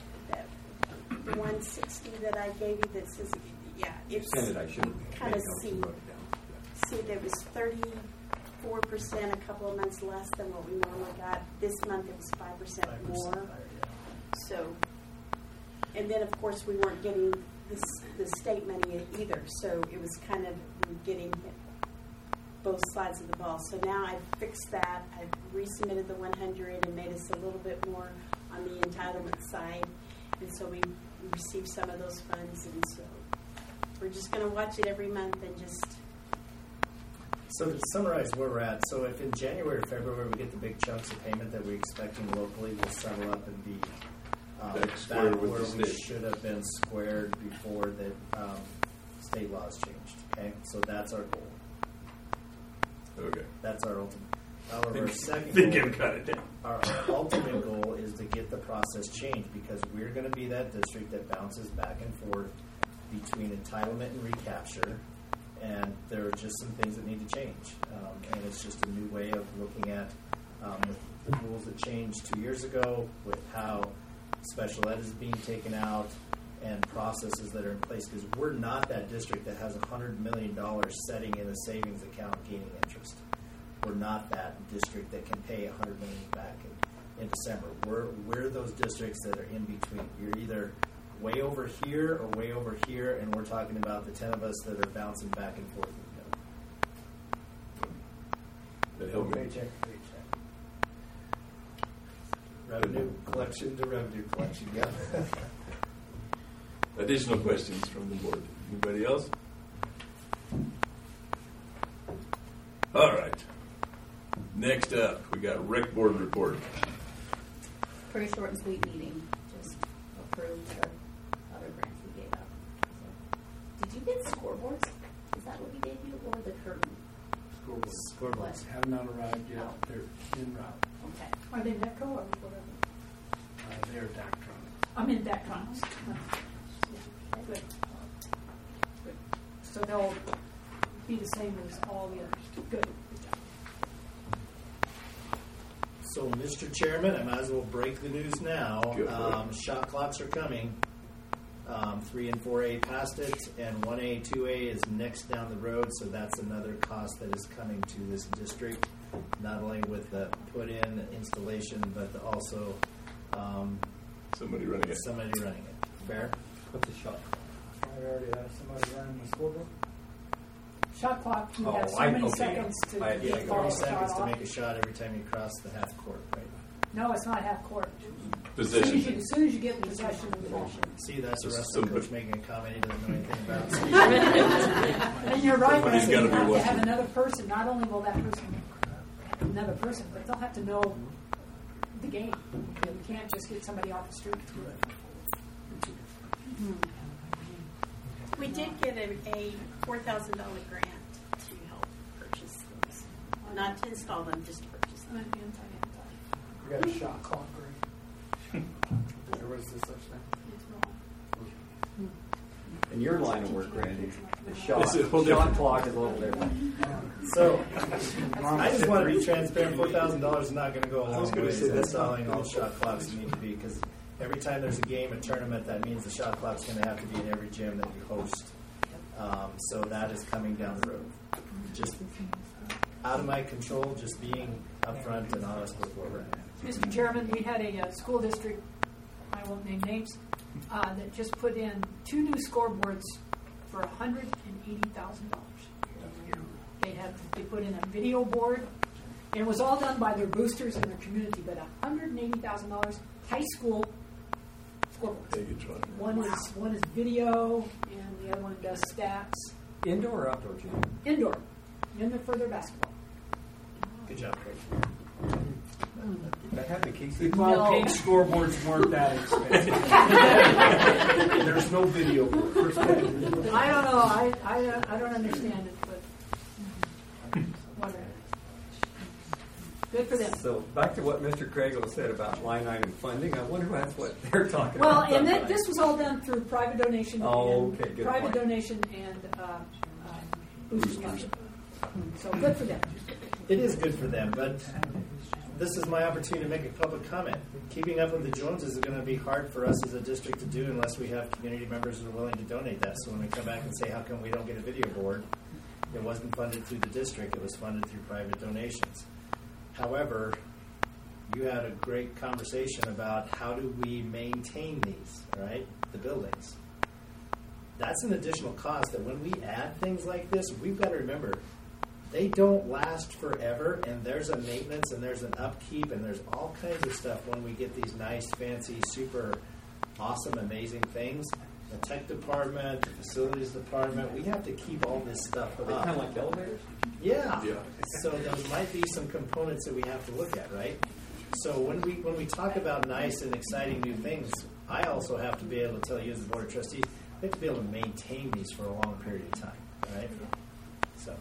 160 that I gave you that says, yeah, it's kind of see there was 34% a couple of months less than what we normally got. This month it was 5% more. So, and then of course we weren't getting the state money either. So it was kind of getting both sides of the ball. So now I've fixed that. I've resubmitted the 100 and made us a little bit more on the entitlement side. And so we received some of those funds, and so we're just going to watch it every month and just... So to summarize where we're at, so if in January or February we get the big chunks of payment that we're expecting locally, we'll settle up and be back where we should have been squared before the state laws changed. Okay, so that's our goal. Okay. That's our ultimate. However, our ultimate goal is to get the process changed, because we're going to be that district that bounces back and forth between entitlement and recapture, and there are just some things that need to change. And it's just a new way of looking at the rules that changed 2 years ago with how special ed is being taken out and processes that are in place, because we're not that district that has $100 million setting in a savings account gaining interest. We're not that district that can pay $100 million back in December. We're those districts that are in between. You're either way over here or way over here, and we're talking about the 10 of us that are bouncing back and forth. That helped me. Paycheck to paycheck. Revenue collection to revenue collection. Yeah. Additional questions from the board? Anybody else? All right. Next up, we got rec board report. Pretty short and sweet meeting. Just approved the other grants we gave out. So, did you get scoreboards? Is that what we gave you, or the curtain? Scoreboards have not arrived yet. Oh. They're en route. Okay. Are they Netco or whatever? They're Dactron. I'm in Dactron. Good. Good. So they'll be the same as all the others. Good. Good job. So, Mr. Chairman, I might as well break the news now. Shot clocks are coming. 3 and 4A passed it, and 1A, 2A is next down the road, so that's another cost that is coming to this district, not only with the put-in installation, but also somebody running it. Fair? What's the shot? I already have somebody running the scoreboard. Shot clock, you have so many seconds to get 30 seconds to make a shot every time you cross the half court, right? No, it's not half court. Possession. As soon as you get possession of the ball. See, that's a wrestling coach making a comment he doesn't know anything about. And you're right, Somebody's you have gotta be to have watching. another person. Not only will that person another person, but they'll have to know the game. You can't just get somebody off the street to do it. We did get a $4,000 grant to help purchase those. Not to install them, just to purchase them. We got a shot clock, right? There was this such thing. In your line of work, Randy, the shot Is it a whole different- clock is a little different. So, I just want to be transparent. $4,000 is not going to go a long gonna way say in that's not- installing all shot clocks need to be, because every time there's a game, a tournament, that means the shot clock's going to have to be in every gym that you host. So that is coming down the road. Just out of my control, just being upfront and honest with where we're at. Mr. Chairman, we had a school district, I won't name names, that just put in 2 new scoreboards for $180,000. They put in a video board, and it was all done by their boosters in their community, but $180,000 high school scoreboards. One is video, and the other one does stats. Indoor or outdoor, Jim? Indoor for their basketball. Good job, Craig. That had the Casey. Well, pink scoreboards weren't that expensive. There's no video. I don't know. I don't understand it, but whatever. Good for them. So back to what Mr. Crago said about line item funding. I wonder if that's what they're talking Well, about. and this was all done through private donation. Oh, and okay, good private point. donation and booster scholarship. So good for them. It is good for them, but this is my opportunity to make a public comment. Keeping up with the Joneses is going to be hard for us as a district to do unless we have community members who are willing to donate that. So when we come back and say, how come we don't get a video board? It wasn't funded through the district. It was funded through private donations. However, you had a great conversation about how do we maintain these, right? The buildings. That's an additional cost that when we add things like this, we've got to remember they don't last forever, and there's a maintenance and there's an upkeep and there's all kinds of stuff when we get these nice, fancy, super awesome, amazing things. The tech department, the facilities department, we have to keep all this stuff Are they up. kind of like elevators? Yeah. So there might be some components that we have to look at, right? So when we talk about nice and exciting new things, I also have to be able to tell you as the Board of Trustees, we have to be able to maintain these for a long period of time, right? So.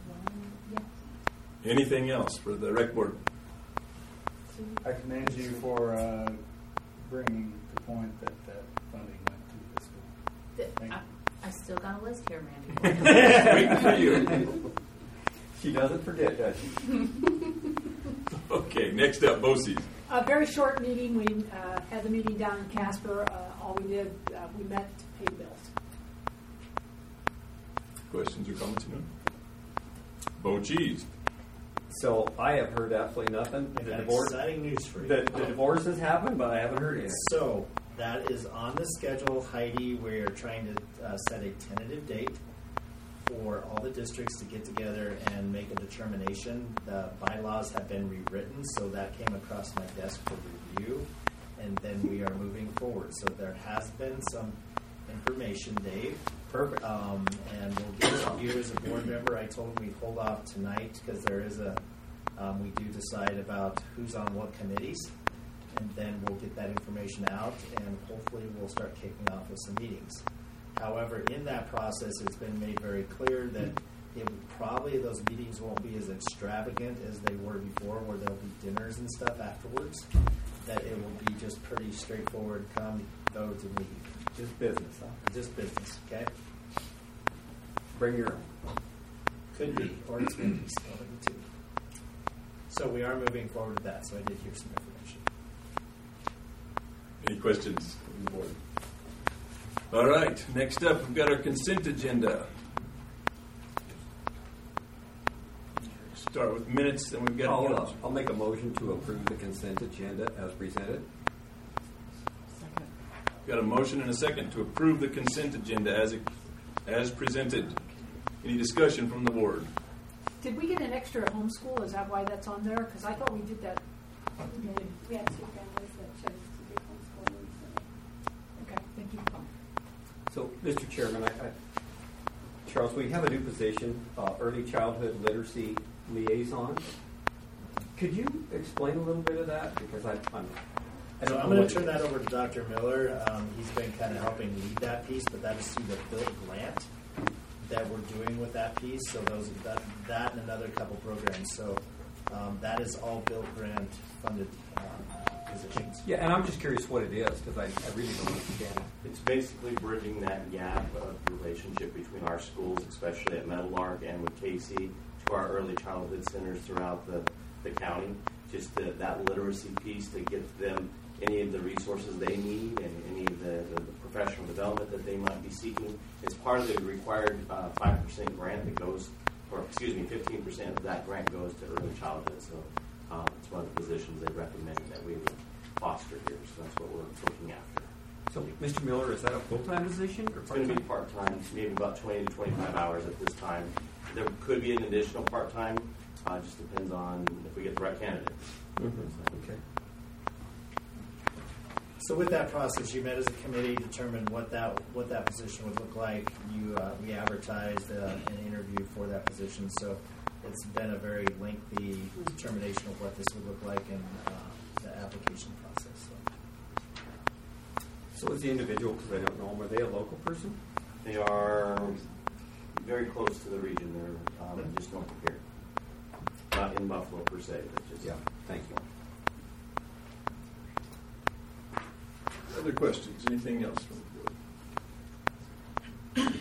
Anything else for the rec board? I commend you for bringing the point that funding went to the school. I still got a list here, Randy. Waiting for you. She doesn't forget, does she? Okay, next up, BOCES. A very short meeting. We had the meeting down in Casper. All we did, we met to pay bills. Questions or comments? BOCES. So I have heard absolutely nothing. I The got divorce, exciting news for you. the divorce has happened, but I haven't heard anything. So that is on the schedule, Heidi. We're trying to set a tentative date for all the districts to get together and make a determination. The bylaws have been rewritten, so that came across my desk for review, and then we are moving forward. So there has been some information, Dave. Perfect. And we'll get to you as a board member. I told him we'd hold off tonight because there is we do decide about who's on what committees, and then we'll get that information out, and hopefully we'll start kicking off with some meetings. However, in that process, it's been made very clear that probably those meetings won't be as extravagant as they were before, where there'll be dinners and stuff afterwards. That it will be just pretty straightforward, come, vote, and leave. Just business, huh? Just business, okay? Bring your own. Could be, or it's going to be spelling too. So we are moving forward with that, so I did hear some information. Any questions from the board? All right, next up, we've got our consent agenda. Start with minutes, then we've got I'll make a motion to approve the consent agenda as presented. Got a motion and a second to approve the consent agenda as presented. Any discussion from the board? Did we get an extra homeschool? Is that why that's on there? Because I thought we did that. We had 2 families that chose to do homeschooling. Okay, thank you. So, Mr. Chairman, Charles, we have a new position, Early Childhood Literacy Liaison. Could you explain a little bit of that? Because So I'm going to turn that over to Dr. Miller. He's been kind of helping lead that piece, but that is through the Build grant that we're doing with that piece. So that and another couple programs. So that is all Build grant funded positions. Yeah, and I'm just curious what it is because I really don't understand. It's basically bridging that gap of relationship between our schools, especially at Meadowlark and with Casey, to our early childhood centers throughout the county. Just that literacy piece to get them any of the resources they need and any of the professional development that they might be seeking. It's part of the required 5% grant that goes, 15% of that grant goes to early childhood. So it's one of the positions they recommended that we would foster here. So that's what we're looking after. So, Mr. Miller, is that a full-time position or It's going to be part-time, maybe about 20 to 25 hours at this time. There could be an additional part-time. Just depends on if we get the right candidate. Mm-hmm. Okay. So with that process, you met as a committee, determined what that position would look like. We advertised an interview for that position. So it's been a very lengthy determination of what this would look like in the application process. So is the individual, because I don't know them, are they a local person? They are very close to the region. They're just north of here. Not in Buffalo per se, but just thank you. Other questions? Anything else from the board?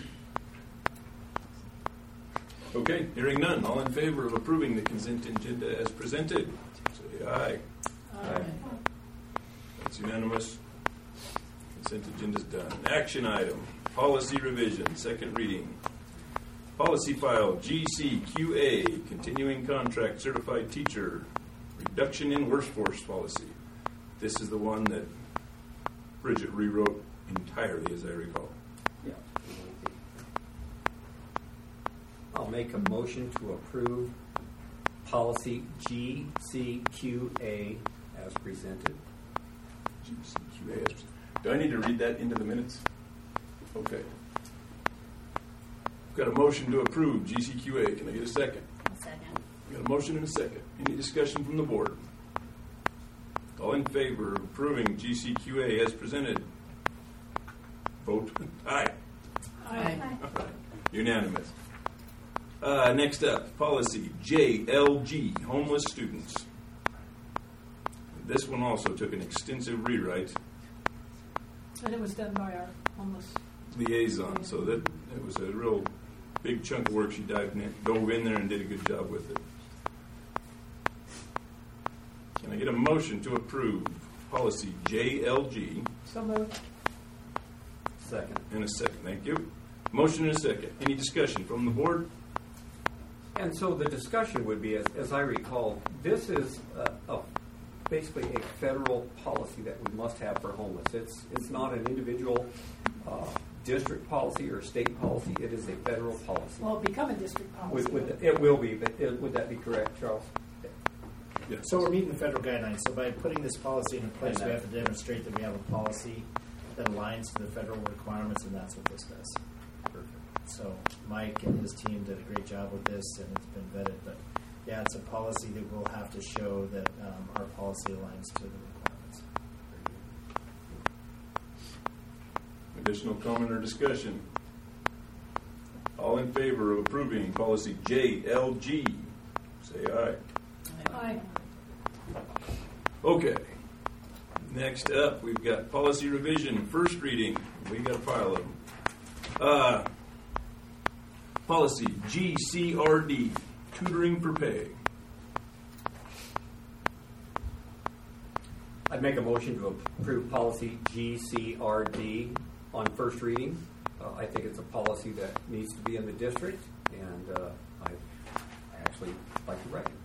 Okay, hearing none. All in favor of approving the consent agenda as presented, say aye. Aye. That's unanimous. Consent agenda's done. Action item, policy revision, second reading. Policy file GCQA, continuing contract certified teacher, reduction in workforce policy. This is the one that Bridget rewrote entirely, as I recall. Yeah. I'll make a motion to approve policy GCQA as presented. GCQA. Do I need to read that into the minutes? Okay. Got a motion to approve GCQA. Can I get a second? A second. Got a motion and a second. Any discussion from the board? All in favor of approving GCQA as presented? Vote aye. Aye. Unanimous. Next up, policy JLG, homeless students. This one also took an extensive rewrite. And it was done by our homeless liaison, so that it was a real big chunk of work. She dove in there and did a good job with it. Can I get a motion to approve policy JLG? So moved. Second. And a second. Thank you. Motion and a second. Any discussion from the board? And so the discussion would be, as I recall, this is basically a federal policy that we must have for homeless. It's not an individual district policy or state policy. It is a federal policy. Well, become a district policy. It will be, but would that be correct, Charles? Yeah. So we're meeting the federal guidelines. So by putting this policy in place, we have to demonstrate that we have a policy that aligns to the federal requirements, and that's what this does. Perfect. So Mike and his team did a great job with this, and it's been vetted. But yeah, it's a policy that we'll have to show that our policy aligns to the requirements. Additional comment or discussion? All in favor of approving policy JLG, say aye. Aye. Okay. Next up, we've got policy revision, first reading. We got a pile of them. Policy GCRD, tutoring for pay. I'd make a motion to approve policy GCRD on first reading. I think it's a policy that needs to be in the district, and I actually like to write it.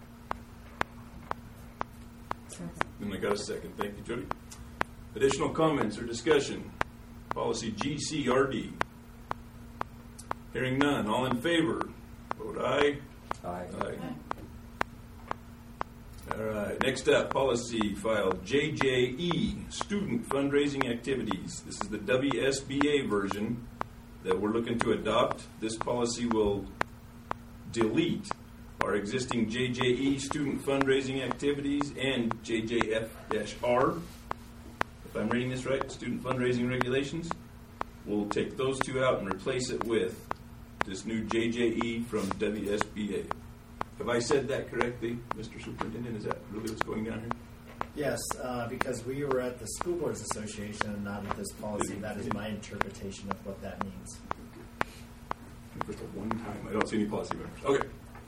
And I got a second. Thank you, Jody. Additional comments or discussion? Policy GCRD. Hearing none. All in favor? Vote aye. Aye. Aye. All right. Next up, policy file JJE, student fundraising activities. This is the WSBA version that we're looking to adopt. This policy will delete our existing JJE student fundraising activities and JJF-R. If I'm reading this right, student fundraising regulations. We'll take those two out and replace it with this new JJE from WSBA. Have I said that correctly, Mr. Superintendent? Is that really what's going down here? Yes, because we were at the School Boards Association and not at this policy. That is my interpretation of what that means. For the one time, I don't see any policy members. Okay.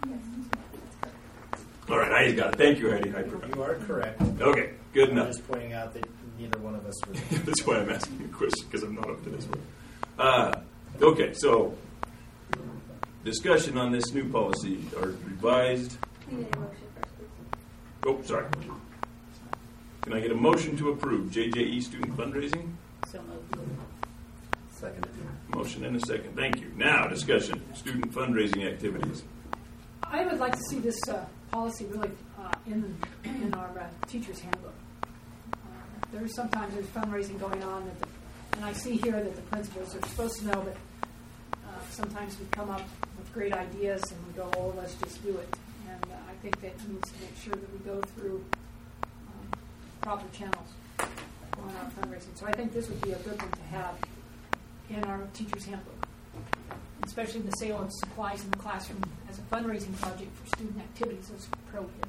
All right, I got it. Thank you, Heidi. You are correct. Okay, good enough. I'm just pointing out that neither one of us were. That's why I'm asking you a question, because I'm not up to this one. Okay, so discussion on this new policy, or revised. We need a motion first, please. Oh, sorry. Can I get a motion to approve JJE student fundraising? So moved. Second. Motion and a second. Thank you. Now, discussion. Student fundraising activities. I would like to see this policy really in our teacher's handbook. Sometimes there's fundraising going on, and I see here that the principals are supposed to know, but sometimes we come up with great ideas and we go, oh, let's just do it. And I think that needs to make sure that we go through proper channels on our fundraising. So I think this would be a good one to have in our teacher's handbook, especially the sale of supplies in the classroom as a fundraising project for student activities is prohibited.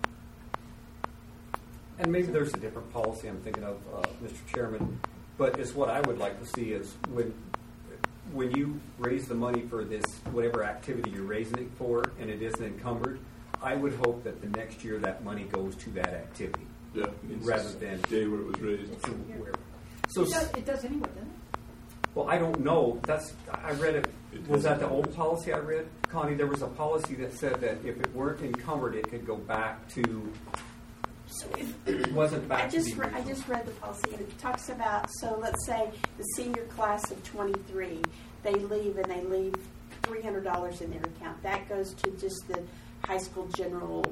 And maybe there's a different policy I'm thinking of, Mr. Chairman, but it's what I would like to see is when you raise the money for this, whatever activity you're raising it for, and it isn't encumbered, I would hope that the next year that money goes to that activity. Yeah, rather than the day where it was raised. So it does anyway, doesn't it? Well, I don't know. I read it. Was that the old policy I read, Connie? There was a policy that said that if it weren't encumbered, it could go back to. So it wasn't back. I just read the policy, and it talks about. So let's say the senior class of 23, they leave $300 in their account. That goes to just the high school general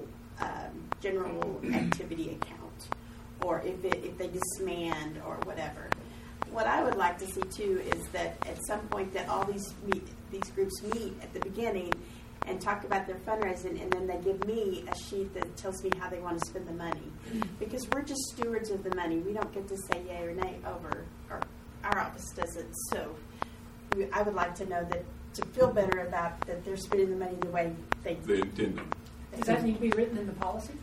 activity account, or if they disband or whatever. What I would like to see too is that at some point that all these groups meet at the beginning and talk about their fundraising, and then they give me a sheet that tells me how they want to spend the money, because we're just stewards of the money. We don't get to say yay or nay over, or our office doesn't. So I would like to know that, to feel better about that they're spending the money the way they intended. Does that need to be written in the policy?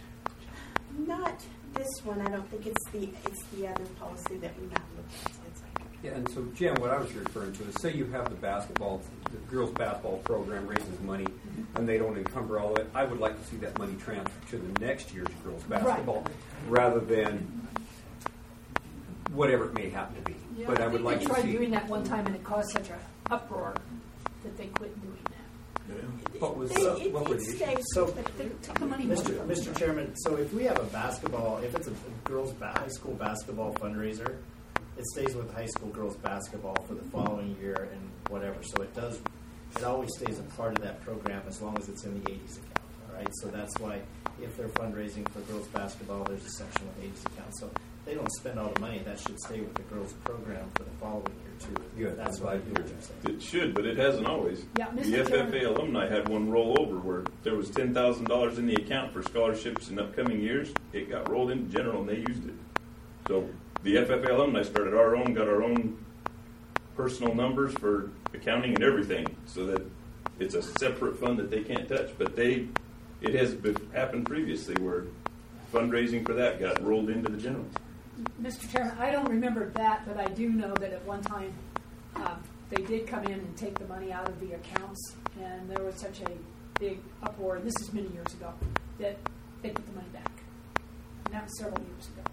Not this one. I don't think it's the other policy that we might look at. Yeah, and so Jen, what I was referring to is, say you have the girls' basketball program raises money, and they don't encumber all of it. I would like to see that money transferred to the next year's girls' basketball, rather than whatever it may happen to be. Yeah, but I would like they to tried see. doing that one time, and it caused such an uproar that they quit doing that. What were the issues? So, They took the money. Mr. Chairman, so if we have a basketball, if it's a girls' high school basketball fundraiser, it stays with high school girls' basketball for the following year and whatever. So it always stays a part of that program as long as it's in the 80s account. All right, so that's why if they're fundraising for girls' basketball, there's a section with 80s account. So they don't spend all the money. That should stay with the girls' program for the following year too. Good. That's what I do. What you're saying. It should, but it hasn't always. Yeah, the Mr. FFA Chairman. alumni had one roll over where there was $10,000 in the account for scholarships in upcoming years. It got rolled into general, and they used it. So the FFA alumni started got our own personal numbers for accounting and everything, so that it's a separate fund that they can't touch. But it has happened previously where fundraising for that got rolled into the general. Mr. Chairman, I don't remember that, but I do know that at one time they did come in and take the money out of the accounts, and there was such a big uproar, and this is many years ago, that they put the money back. And that was several years ago.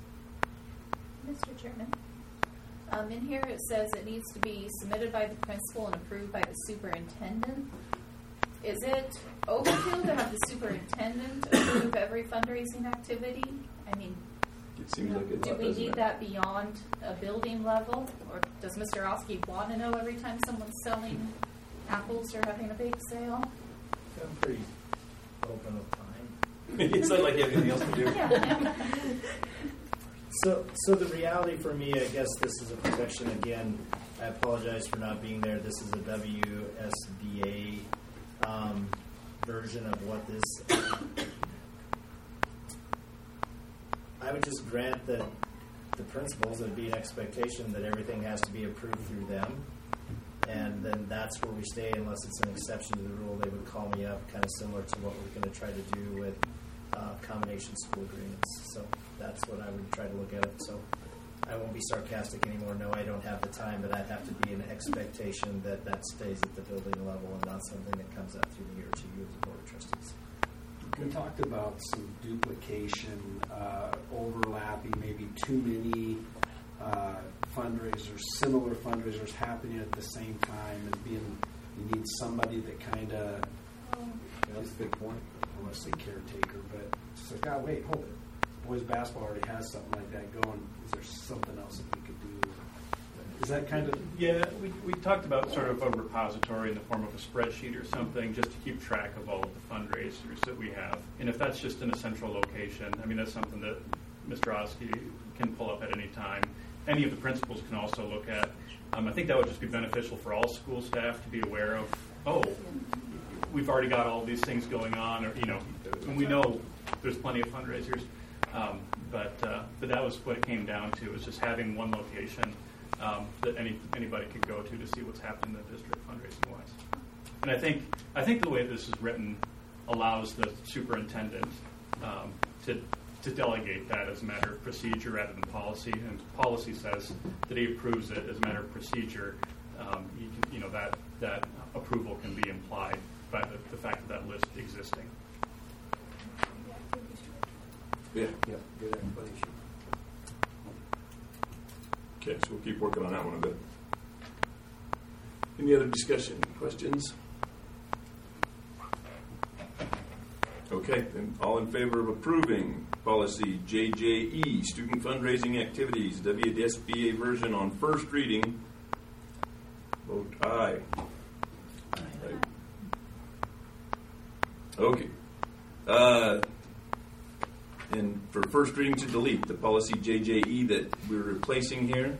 Mr. Chairman, in here it says it needs to be submitted by the principal and approved by the superintendent. Is it overkill to have the superintendent approve every fundraising activity? I mean, it seems like it. Do we need that beyond a building level, or does Mr. Oski want to know every time someone's selling apples or having a bake sale? I'm pretty open with time. It's not like you have anything else to do. Yeah. So the reality for me, I guess this is a projection again. I apologize for not being there. This is a WSBA version of what this. I would just grant that the principals, it would be an expectation that everything has to be approved through them. And then that's where we stay unless it's an exception to the rule. They would call me up, kind of similar to what we're going to try to do with combination school agreements. So that's what I would try to look at it. So I won't be sarcastic anymore. No, I don't have the time, but I'd have to be an expectation that that stays at the building level and not something that comes out through the year to you as a board of trustees. We talked about some duplication, overlapping, maybe too many fundraisers, similar fundraisers happening at the same time, and you need somebody that kind of, that's a good point. I want to say caretaker, but it's like, oh, wait, hold it. Boys basketball already has something like that going. Is there something else that we could do? Is that kind of... Yeah, we talked about sort of a repository in the form of a spreadsheet or something just to keep track of all of the fundraisers that we have. And if that's just in a central location, I mean, that's something that Mr. Oski can pull up at any time. Any of the principals can also look at. I think that would just be beneficial for all school staff to be aware of, we've already got all these things going on, or, and we know there's plenty of fundraisers. But that was what it came down to, was just having one location that anybody could go to see what's happening in the district fundraising-wise. And I think the way this is written allows the superintendent to delegate that as a matter of procedure rather than policy. And policy says that he approves it as a matter of procedure. That approval can be implied by the fact of that list existing. Yeah. Good explanation. Okay, so we'll keep working on that one a bit. Any other discussion, questions? Okay, then all in favor of approving policy JJE, student fundraising activities, WSBA version on first reading, vote aye. Right. Okay. And for first reading to delete the policy JJE that we're replacing here.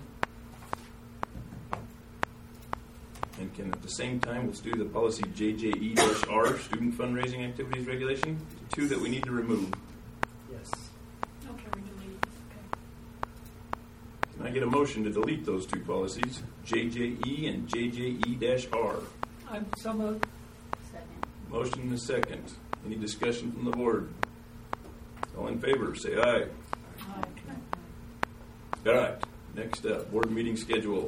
And can at the same time, let's do the policy JJE-R, student fundraising activities regulation, the two that we need to remove. Yes. Okay, we delete. Can I get a motion to delete those two policies, JJE and JJE-R? I'm so moved. Second. Motion and a second. Any discussion from the board? All in favor, say aye. All right, next up, board meeting schedule.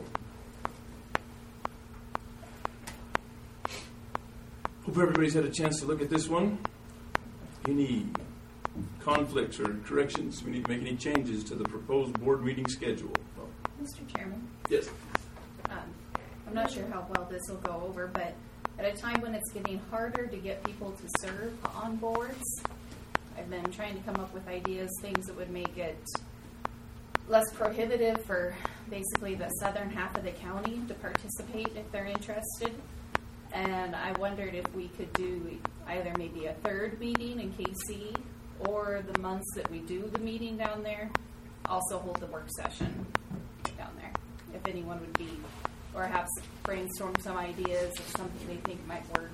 Hope everybody's had a chance to look at this one. Any conflicts or corrections? We need to make any changes to the proposed board meeting schedule? Mr. Chairman, Yes. I'm not sure how well this will go over, but at a time when it's getting harder to get people to serve on boards, I've been trying to come up with ideas, things that would make it less prohibitive for basically the southern half of the county to participate if they're interested. And I wondered if we could do either maybe a third meeting in KC, or the months that we do the meeting down there, also hold the work session down there. If anyone would be, or perhaps brainstorm some ideas of something they think might work.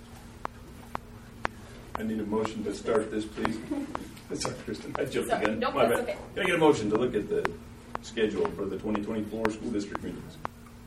I need a motion to start this, please. Sorry, Kristen, I jumped Sorry. again. Nope, My that's bad. okay. Can I get a motion to look at the schedule for the 2024 school district meetings?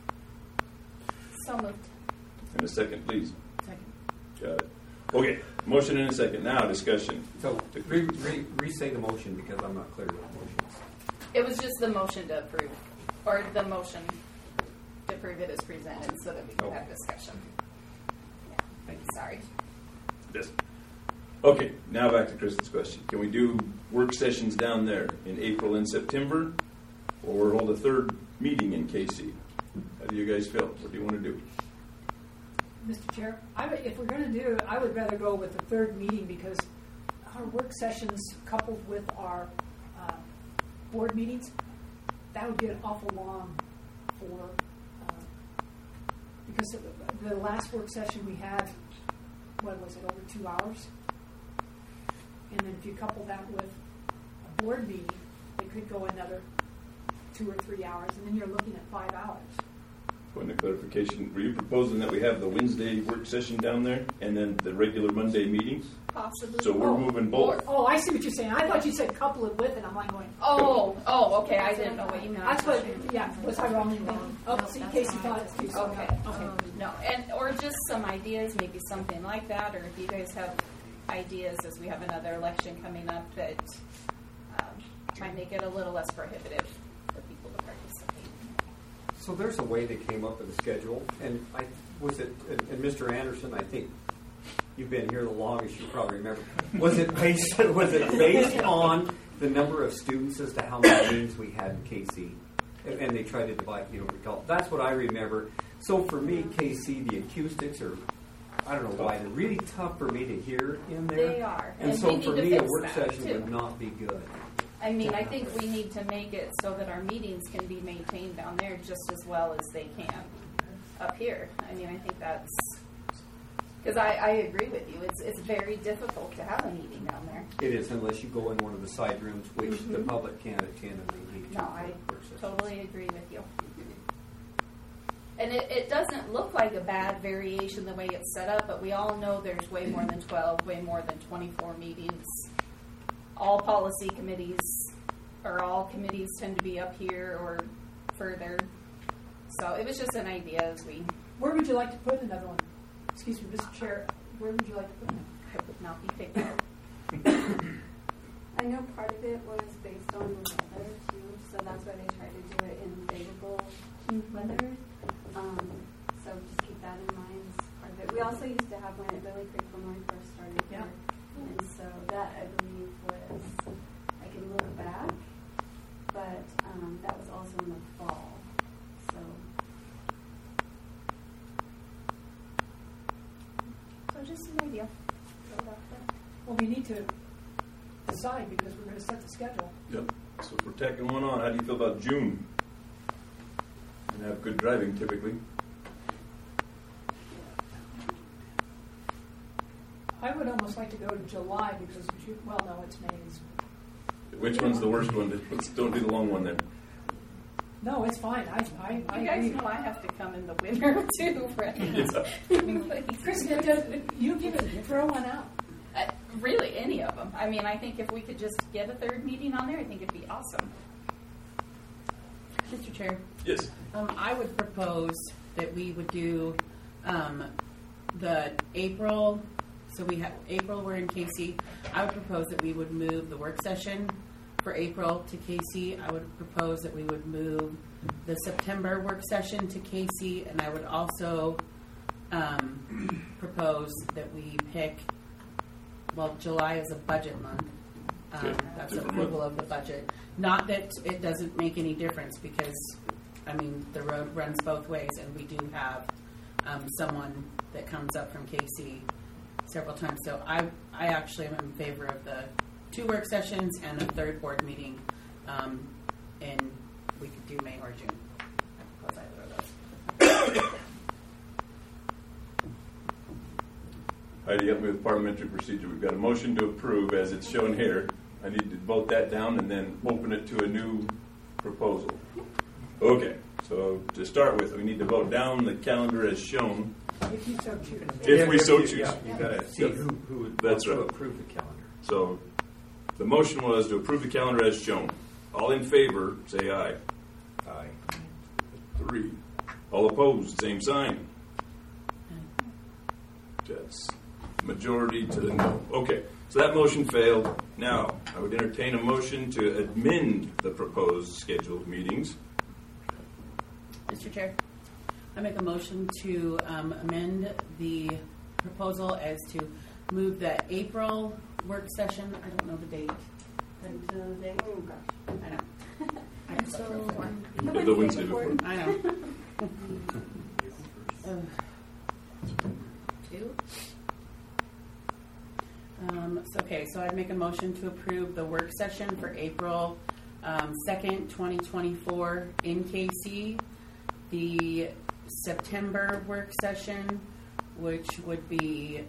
So moved. And a second, please. Second. Got it. Okay, motion and a second. Now, discussion. So, re-say the motion because I'm not clear what the motion is. It was just the motion to approve, or the motion to approve it as presented so that we can have discussion. Yeah. Thank you. Sorry. Yes. Okay, now back to Kristen's question. Can we do work sessions down there in April and September, or hold a third meeting in KC? How do you guys feel? What do you want to do? Mr. Chair, if we're going to do it, I would rather go with the third meeting because our work sessions coupled with our board meetings, that would get awful long for, because the last work session we had, what was it, over 2 hours? And then if you couple that with a board meeting, it could go another 2 or 3 hours, and then you're looking at 5 hours. Point of clarification, were you proposing that we have the Wednesday work session down there and then the regular Monday meetings? Possibly. So we're moving both. Oh, I see what you're saying. I thought you said couple it with, and I'm like going. Oh, okay. I didn't know what you meant. That's what. Yeah, was I wrong in that? Oh, see, Casey thought it too. Okay. No, or just some ideas, maybe something like that, or if you guys have ideas as we have another election coming up that might make it a little less prohibitive for people to participate. So there's a way they came up with a schedule, and and Mr. Anderson, I think you've been here the longest, you probably remember. Was it based on the number of students as to how many meetings we had in KC? And they tried to divide, recall. That's what I remember. So for me, KC, the acoustics are, I don't know why, they're really tough for me to hear in there. They are. And so for me, a work session would not be good. I mean, I think we need to make it so that our meetings can be maintained down there just as well as they can up here. I mean, I think that's, because I agree with you. It's very difficult to have a meeting down there. It is, unless you go in one of the side rooms, which the public can't attend. No, I totally agree with you. And it doesn't look like a bad variation the way it's set up, but we all know there's way more than 12, way more than 24 meetings. All policy committees, or all committees tend to be up here or further. So it was just an idea as we... Where would you like to put another one? Excuse me, Mr. Chair, where would you like to put it? I would not be picked out. I know part of it was based on the weather too, so that's why they tried to do it in favorable weather. So just keep that in mind as part of it. We also used to have one at Billy Creek when we first started here. And so that, I believe, was, I can look back, but that was also in the fall. So just an idea. Well, we need to decide because we're going to set the schedule. Yep. So if we're tacking one on, how do you feel about June? And have good driving typically. I would almost like to go to July because, well, no, it's May. Which one's the worst one? Let's don't do the long one then. No, it's fine. I You guys agree. know I have to come in the winter too, right? Kristen, you give it, throw one out. Really, any of them. I mean, I think if we could just get a third meeting on there, I think it'd be awesome. Mr. Chair. Yes. I would propose that we would do the April. So we have April. We're in Casey. I would propose that we would move the work session for April to Casey. I would propose that we would move the September work session to Casey, and I would also propose that we pick. Well, July is a budget month. That's approval of the budget. Not that it doesn't make any difference because, I mean, the road runs both ways, and we do have someone that comes up from Casey several times. So I actually am in favor of the 2 work sessions and a 3rd board meeting, and we could do May or June. I propose either of those. Heidi, help me with parliamentary procedure. We've got a motion to approve as it's shown here. I need to vote that down and then open it to a new proposal. Okay, so to start with, we need to vote down the calendar as shown. If you so choose. If we so choose. Yeah, you got to see who would That's right. approve the calendar. So the motion was to approve the calendar as shown. All in favor, say aye. Aye. 3. All opposed, same sign. That's majority to the no. Okay, so that motion failed. Now, I would entertain a motion to amend the proposed scheduled meetings. Mr. Chair, I make a motion to amend the proposal as to move the April work session. I don't know the date. Until the date? Oh, gosh. I know. The Wednesday before. I know. 2? So I'd make a motion to approve the work session for April 2nd, 2024 in KC. The September work session, which would be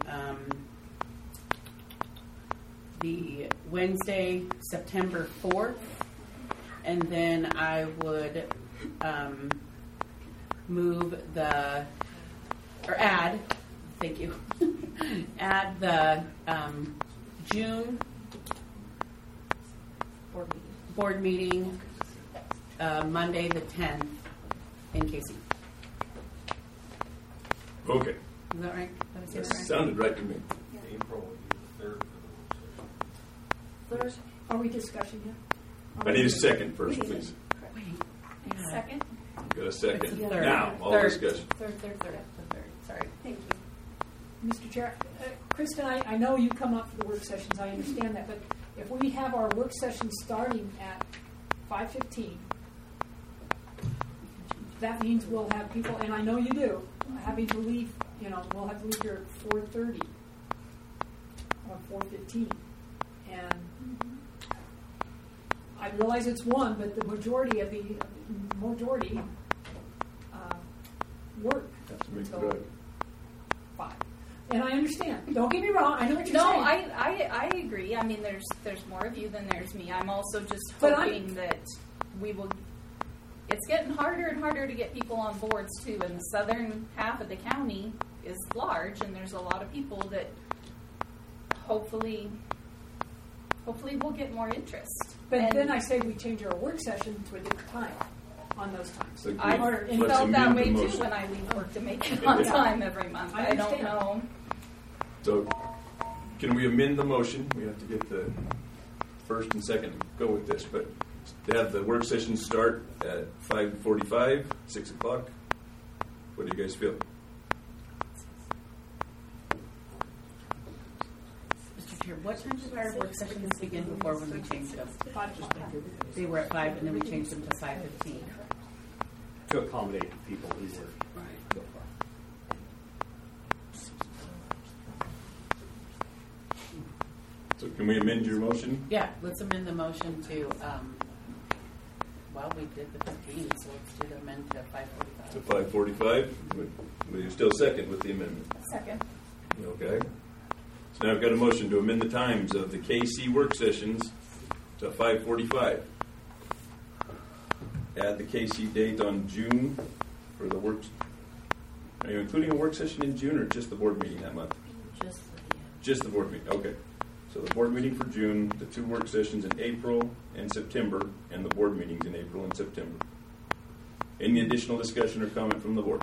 the Wednesday, September 4th. And then I would add, thank you, add the June board meeting, Monday the 10th in Casey. Okay. Is that right? Did I say that right? Sounded right to me. April would be the 3rd for the work session. Are we discussing yet? I need a second first, please. Second? Got a second. It's the 3rd. Now, all 3rd. discussion. Third. Sorry. Thank you. Mr. Chair, Kristen, I know you come up for the work sessions. I understand that. But if we have our work session starting at 5:15, that means we'll have people, and I know you do, having to leave, we'll have to leave here at 4:30 or 4:15. And I realize it's one, but the majority work until 5. And I understand. Don't get me wrong. I know what you're saying. No, I agree. I mean, there's more of you than there's me. I'm also just But hoping that we will. It's getting harder and harder to get people on boards too. And the southern half of the county is large, and there's a lot of people that hopefully we'll get more interest. But then I say we change our work session to a different time on those times. So I let's felt that amend way the too motion. when I leave work to make it on time every month. I I don't understand. know. So, can we amend the motion? We have to get the first and second to go with this, but to have the work session start at 5:45, 6 o'clock. What do you guys feel? Mr. Chair, what time did our work sessions begin before when we changed them? They were at 5, and then we changed them to 5:15. To accommodate people who were so far. So, can we amend your motion? Yeah, let's amend the motion to, we did the 15, so let's do the amend to 5:45. To 5:45? Will you still second with the amendment? Second. Okay. Now I've got a motion to amend the times of the KC work sessions to 5:45. Add the KC date on June for the work. Are you including a work session in June or just the board meeting that month? Just the board meeting. Okay. So the board meeting for June, the 2 work sessions in April and September, and the board meetings in April and September. Any additional discussion or comment from the board?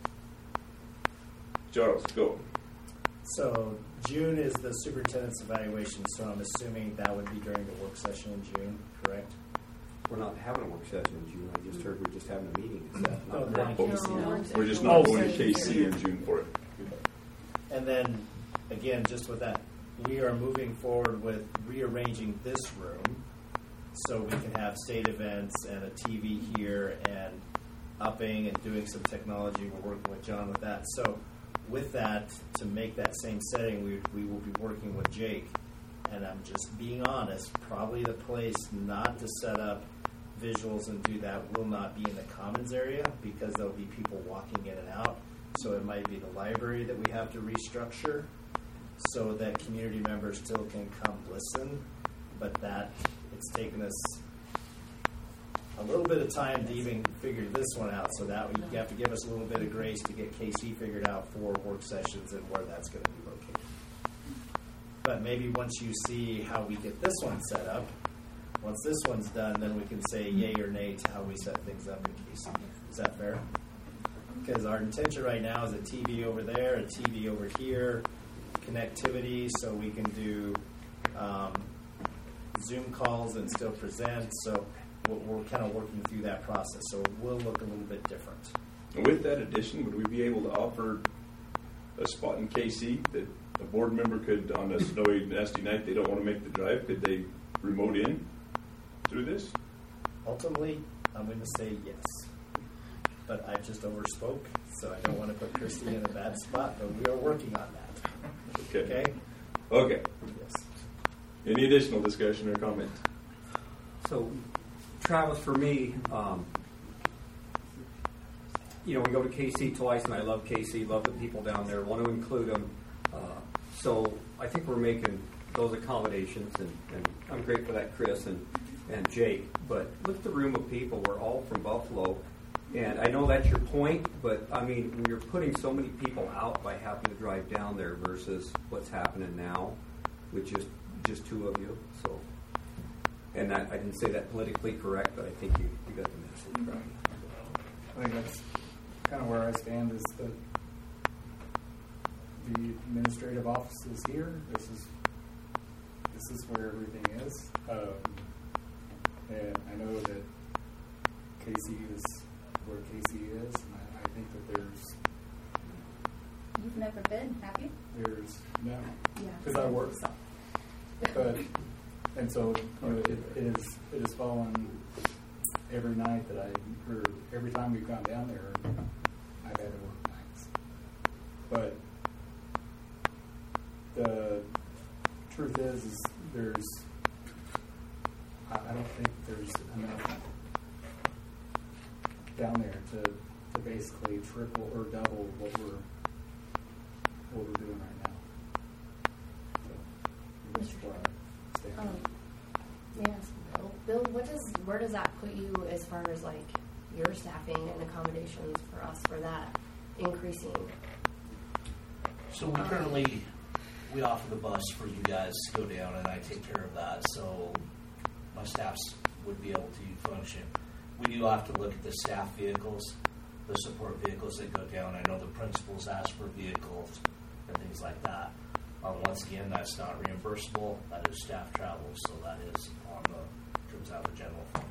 Charles, go. So June is the superintendent's evaluation, so I'm assuming that would be during the work session in June, correct? We're not having a work session in June. I just heard we're just having a meeting. Is that not Oh, correct? no. We're just not going to KC in June for it. And then, again, just with that, we are moving forward with rearranging this room so we can have state events and a TV here and upping and doing some technology. We're working with John with that. So with that, to make that same setting, we will be working with Jake. And I'm just being honest, probably the place not to set up visuals and do that will not be in the commons area because there'll be people walking in and out. So it might be the library that we have to restructure so that community members still can come listen. But that, it's taken us a little bit of time to even figure this one out. So that you have to give us a little bit of grace to get KC figured out for work sessions and where that's going to be located. But maybe once you see how we get this one set up, once this one's done, then we can say yay or nay to how we set things up in KC. Is that fair? Because our intention right now is a TV over there, a TV over here, connectivity, so we can do Zoom calls and still present. So we're kind of working through that process. So it will look a little bit different. And with that addition, would we be able to offer a spot in KC that a board member could, on a snowy, nasty night, they don't want to make the drive, could they remote in through this? Ultimately, I'm going to say yes. But I just overspoke, so I don't want to put Christy in a bad spot, but we are working on that. Okay. Okay. Yes. Any additional discussion or comment? So, Travis, for me, we go to KC twice, and I love KC, love the people down there, want to include them. So I think we're making those accommodations, and I'm grateful for that, Chris and Jake. But look at the room of people. We're all from Buffalo. And I know that's your point, but I mean, when you're putting so many people out by having to drive down there versus what's happening now, which is just 2 of you. So, and I didn't say that politically correct, but I think you got the message right. I think that's kind of where I stand is that the administrative office is here. This is where everything is. And I know that KC is where KC is, and I think that there's... You've never been, have you? There's no, Yeah. because I work. But and so it is fallen every night that or every time we've gone down there, I've had to work nights. But the truth is I don't think there's enough down there to basically triple or double what we're doing right now. So that's where I stand. Yes, Bill, where does that put you as far as like your staffing and accommodations for us for that increasing? So we currently we offer the bus for you guys to go down, and I take care of that. So my staffs would be able to function. We do have to look at the staff vehicles, the support vehicles that go down. I know the principals ask for vehicles and things like that. Once again, that's not reimbursable. That is staff travel, so that is comes out of the general fund.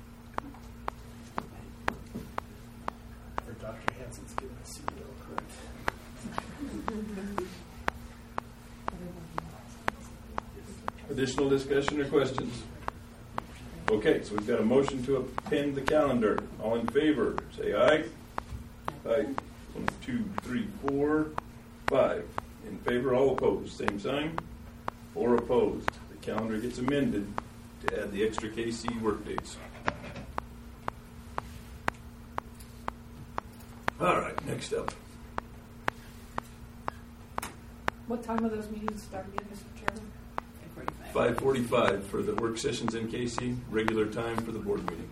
For Dr. Hansen's giving us correct. Additional discussion or questions? Okay, so we've got a motion to append the calendar. All in favor, say aye. Aye. 1, 2, 3, 4, 5. In favor, all opposed, same sign. 4 opposed. The calendar gets amended to add the extra KC workdays. All right, next up. What time are those meetings start again, Mr. Chairman? 5:45 for the work sessions in Casey, regular time for the board meeting.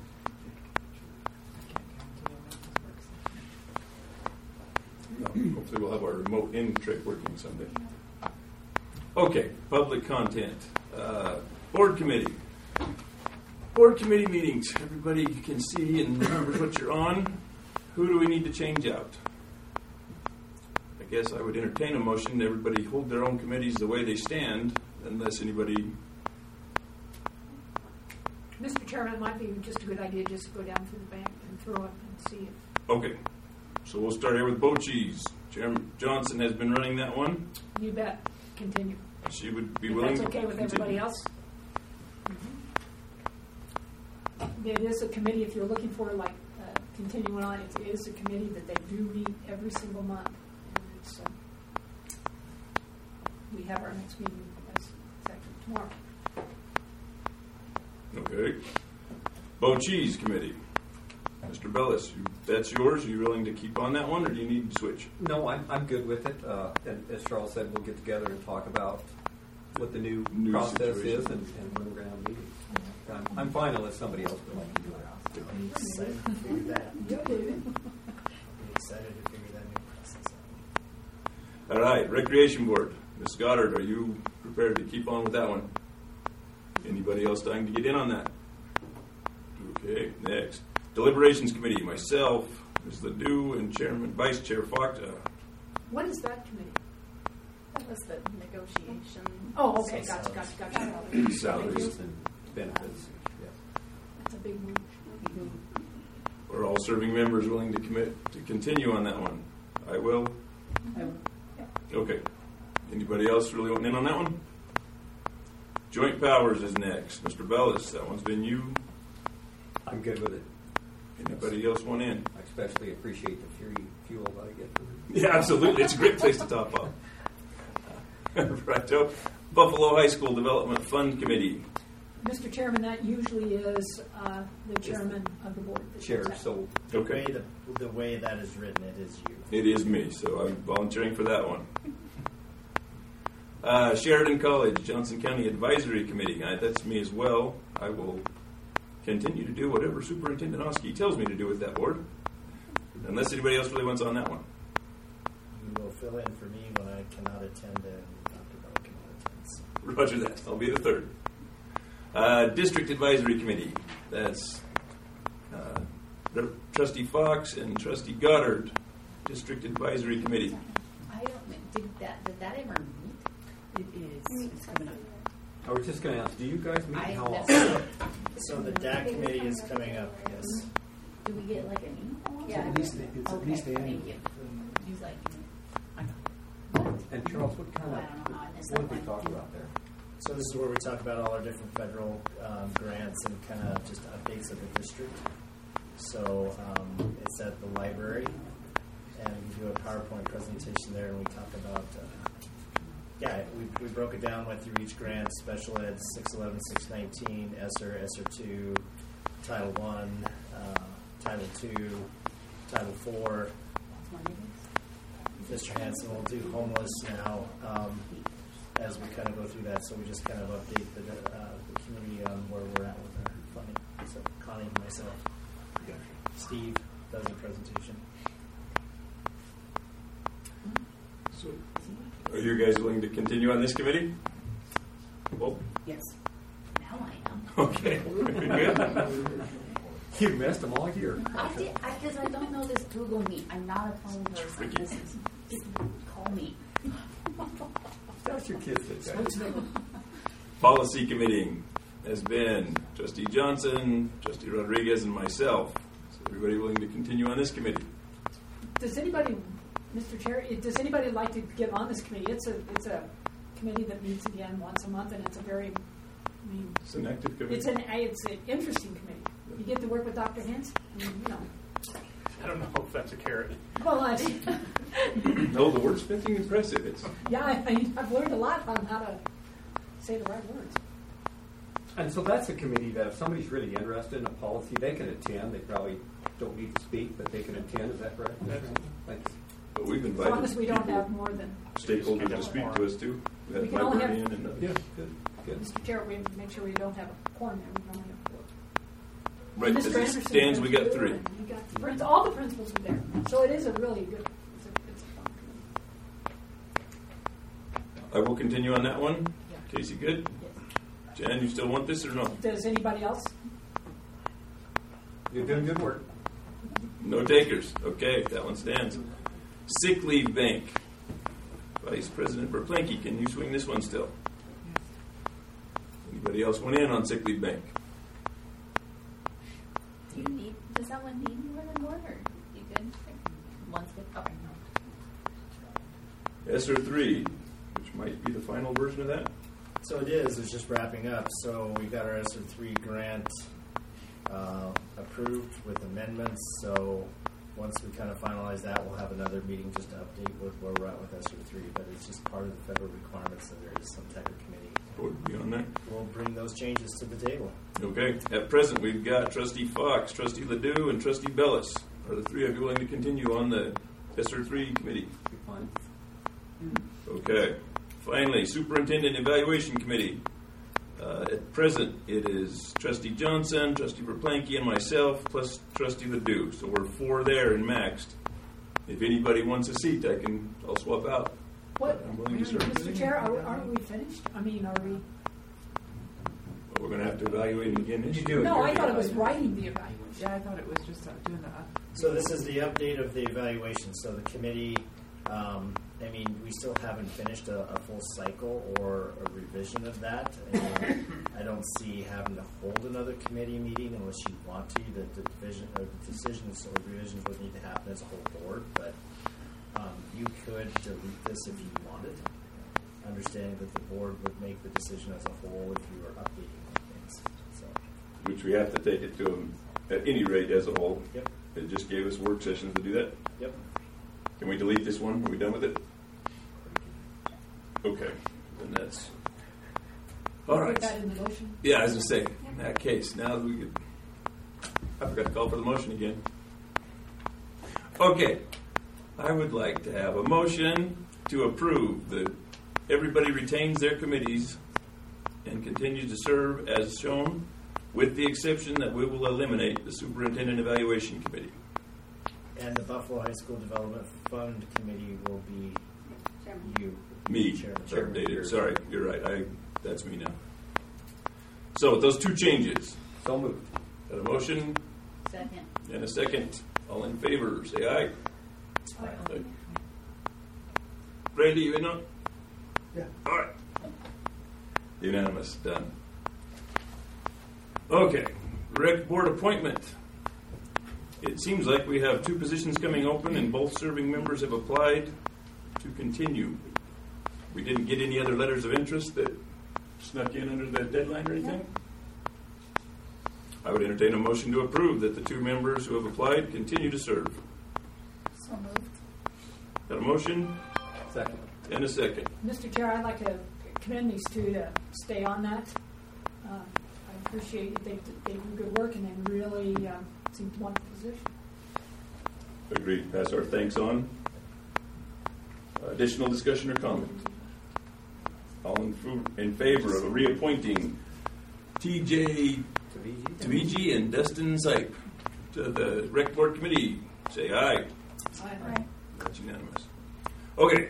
Hopefully we'll have our remote in trick working someday. Okay, public content. Board committee. Board committee meetings. Everybody can see and remembers what you're on. Who do we need to change out? I guess I would entertain a motion. Everybody hold their own committees the way they stand, unless anybody... Mr. Chairman, it might be just a good idea just to go down through the bank and throw it and see it. Okay, so we'll start here with Bo-Cheese. Chairman Johnson has been running that one. You bet. Continue. She would be If willing that's to okay with continue. everybody else? It is a committee, if you're looking for like continuing on, it is a committee that they do meet every single month. And it's, we have our next meeting as actually tomorrow. Okay. Bo-Cheese Committee. Mr. Bellis, that's yours. Are you willing to keep on that one, or do you need to switch? No, I'm good with it. And as Charles said, we'll get together and talk about what the new process situation is and when we're going to have a meeting. I'm fine unless somebody else would like to do it. I'm excited to figure that. I'm excited to figure that new process out. All right, Recreation Board. Ms. Goddard, are you prepared to keep on with that one? Anybody else dying to get in on that? Okay, next. Deliberations Committee, myself, Ms. Ledoux, and Chairman, Vice Chair Fox. What is that committee? That was the negotiation. Oh, okay, gotcha. Salaries and benefits. Yes. That's a big move. Are all serving members willing to commit to continue on that one? I will. Okay. Anybody else really wanting in on that one? Joint Powers is next. Mr. Bellis, that one's been you. I'm good with it. Anybody else want in? I especially appreciate the free fuel that I get from it. Yeah, absolutely. It's a great place to top off. Righto. Buffalo High School Development Fund Committee. Mr. Chairman, that usually is the chairman of the board. that Chair, does that. so Okay. The way that is written, it is you. It is me, so I'm volunteering for that one. Sheridan College, Johnson County Advisory Committee. That's me as well. I will continue to do whatever Superintendent Oski tells me to do with that board, unless anybody else really wants on that one. You will fill in for me when I cannot attend and Dr. Bell cannot attend. Roger that. I'll be the third. District Advisory Committee. That's Trustee Fox and Trustee Goddard. District Advisory Committee. I don't. Did that ever meet? It is. It's coming up. I was just going to ask, do you guys meet how I- often? So the DAC committee is coming up, yes. Do we get like an email? Yeah. At least annual. Thank you. He's like, And Charles, what kind I don't know how it is. what do we talk about there? So this is where we talk about all our different federal grants and kind of just updates of the district. So it's at the library, and we do a PowerPoint presentation there, and we talk about, we broke it down, went through each grant, special ed 611, 619, ESSER, ESSER 2, Title 1, Title 2, Title 4. Mr. Hanson will do homeless now as we kind of go through that, so we just kind of update the community on where we're at with our funding. So Connie and myself, Steve does the presentation. So, are you guys willing to continue on this committee? Well, yes. Now I am. okay. Good. You missed them all year. I did, because I don't know this Google Meet. I'm not a phone person. This is, call me. That's your kids that say. Policy Committee has been Trustee Johnson, Trustee Rodriguez, and myself. Is everybody willing to continue on this committee? Does anybody, Mr. Chair, does anybody like to get on this committee? It's a committee that meets again once a month, and it's a very, It's an active committee. it's an interesting committee. You get to work with Dr. Hintz. I don't know if that's a carrot. Well, No, the wordsmithing impressive. It's I've learned a lot on how to say the right words. And so that's a committee that if somebody's really interested in a policy, they can attend. They probably don't need to speak, but they can attend. Is that correct? Thanks. we've As invited long as we don't people, have more than. stakeholders to speak to us too. We We had can only have. librarian and others. Yeah, good. Mr. Chair, we make sure we don't have a quorum there. We can only have 4. Right, And as Mr. it Anderson stands, we went got through, 3. and you got the all the principals are there. So it is a really good, it's a fun committee. I will continue on that one. Casey, good? Jan, you still want this or no? Does anybody else? You're doing good work. No takers. Okay, that one stands. Sick leave bank. Vice President Verplanke, can you swing this one still? Anybody else want in on sick leave bank? Does that one need more than one, or you good? One's good. Okay. ESSER 3, which might be the final version of that. So it is. It's just wrapping up. So we got our ESSER 3 grant approved with amendments. So once we kind of finalize that, we'll have another meeting just to update with where we're at with ESSER 3. But it's just part of the federal requirements that there is some type of committee. What would be on there? We'll bring those changes to the table. Okay. At present, we've got Trustee Fox, Trustee Ledoux, and Trustee Bellis. Are the 3 of you willing to continue on the ESSER 3 committee? Okay. Finally, Superintendent Evaluation Committee. At present, it is Trustee Johnson, Trustee Verplanke, and myself, plus Trustee Ledoux. So we're 4 there and maxed. If anybody wants a seat, I'll swap out. What, I'm willing to serve. Mr. Chair, aren't we finished? I mean, are we? Well, we're going to have to evaluate it again this year. No, I thought it was writing the evaluation. Yeah, I thought it was just doing that. So this is the update of the evaluation. So the committee, I mean, we still haven't finished a full cycle or a revision of that. And I don't see having to hold another committee meeting unless you want to. The division or the decisions or revisions would need to happen as a whole board. But you could delete this if you wanted, understanding that the board would make the decision as a whole if you were updating things. So. Which we have to take it to them at any rate as a whole. Yep. It just gave us work sessions to do that. Yep. Can we delete this one? Are we done with it? Okay. Then that's all right. Put that in the motion? Yeah, as I say, in that case, now we could. I forgot to call for the motion again. Okay. I would like to have a motion to approve that everybody retains their committees and continues to serve as shown, with the exception that we will eliminate the Superintendent Evaluation Committee. And the Buffalo High School Development Fund Committee will be you. Me. Chairman. Updated. Sorry, you're right. That's me now. So those 2 changes. So moved. Got a motion? Second. And a second. All in favor, say aye. Aye. Randy, you in on? Yeah. All right. Unanimous. Done. Okay. Rec Board appointment. It seems like we have 2 positions coming open and both serving members have applied to continue. We didn't get any other letters of interest that snuck in under the deadline or anything? I would entertain a motion to approve that the 2 members who have applied continue to serve. So moved. Got a motion? Second. And a second. Mr. Chair, I'd like to commend these 2 to stay on that. I appreciate it. They do good work and they really seem to want the position. Agreed. Pass our thanks on. Additional discussion or comment? All in favor of reappointing TJ Tavigi and Dustin Sipe to the Rec Board Committee, say aye. Aye. That's unanimous. Okay.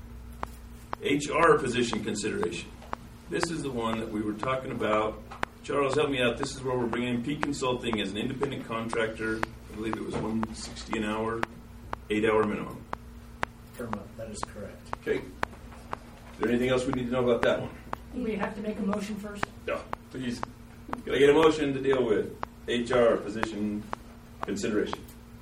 HR position consideration. This is the one that we were talking about. Charles, help me out. This is where we're bringing in Peak Consulting as an independent contractor. I believe it was $160 an hour, 8-hour minimum. Per month. That is correct. Okay. Is there anything else we need to know about that one? We have to make a motion first. No, please. Can I get a motion to deal with HR position consideration?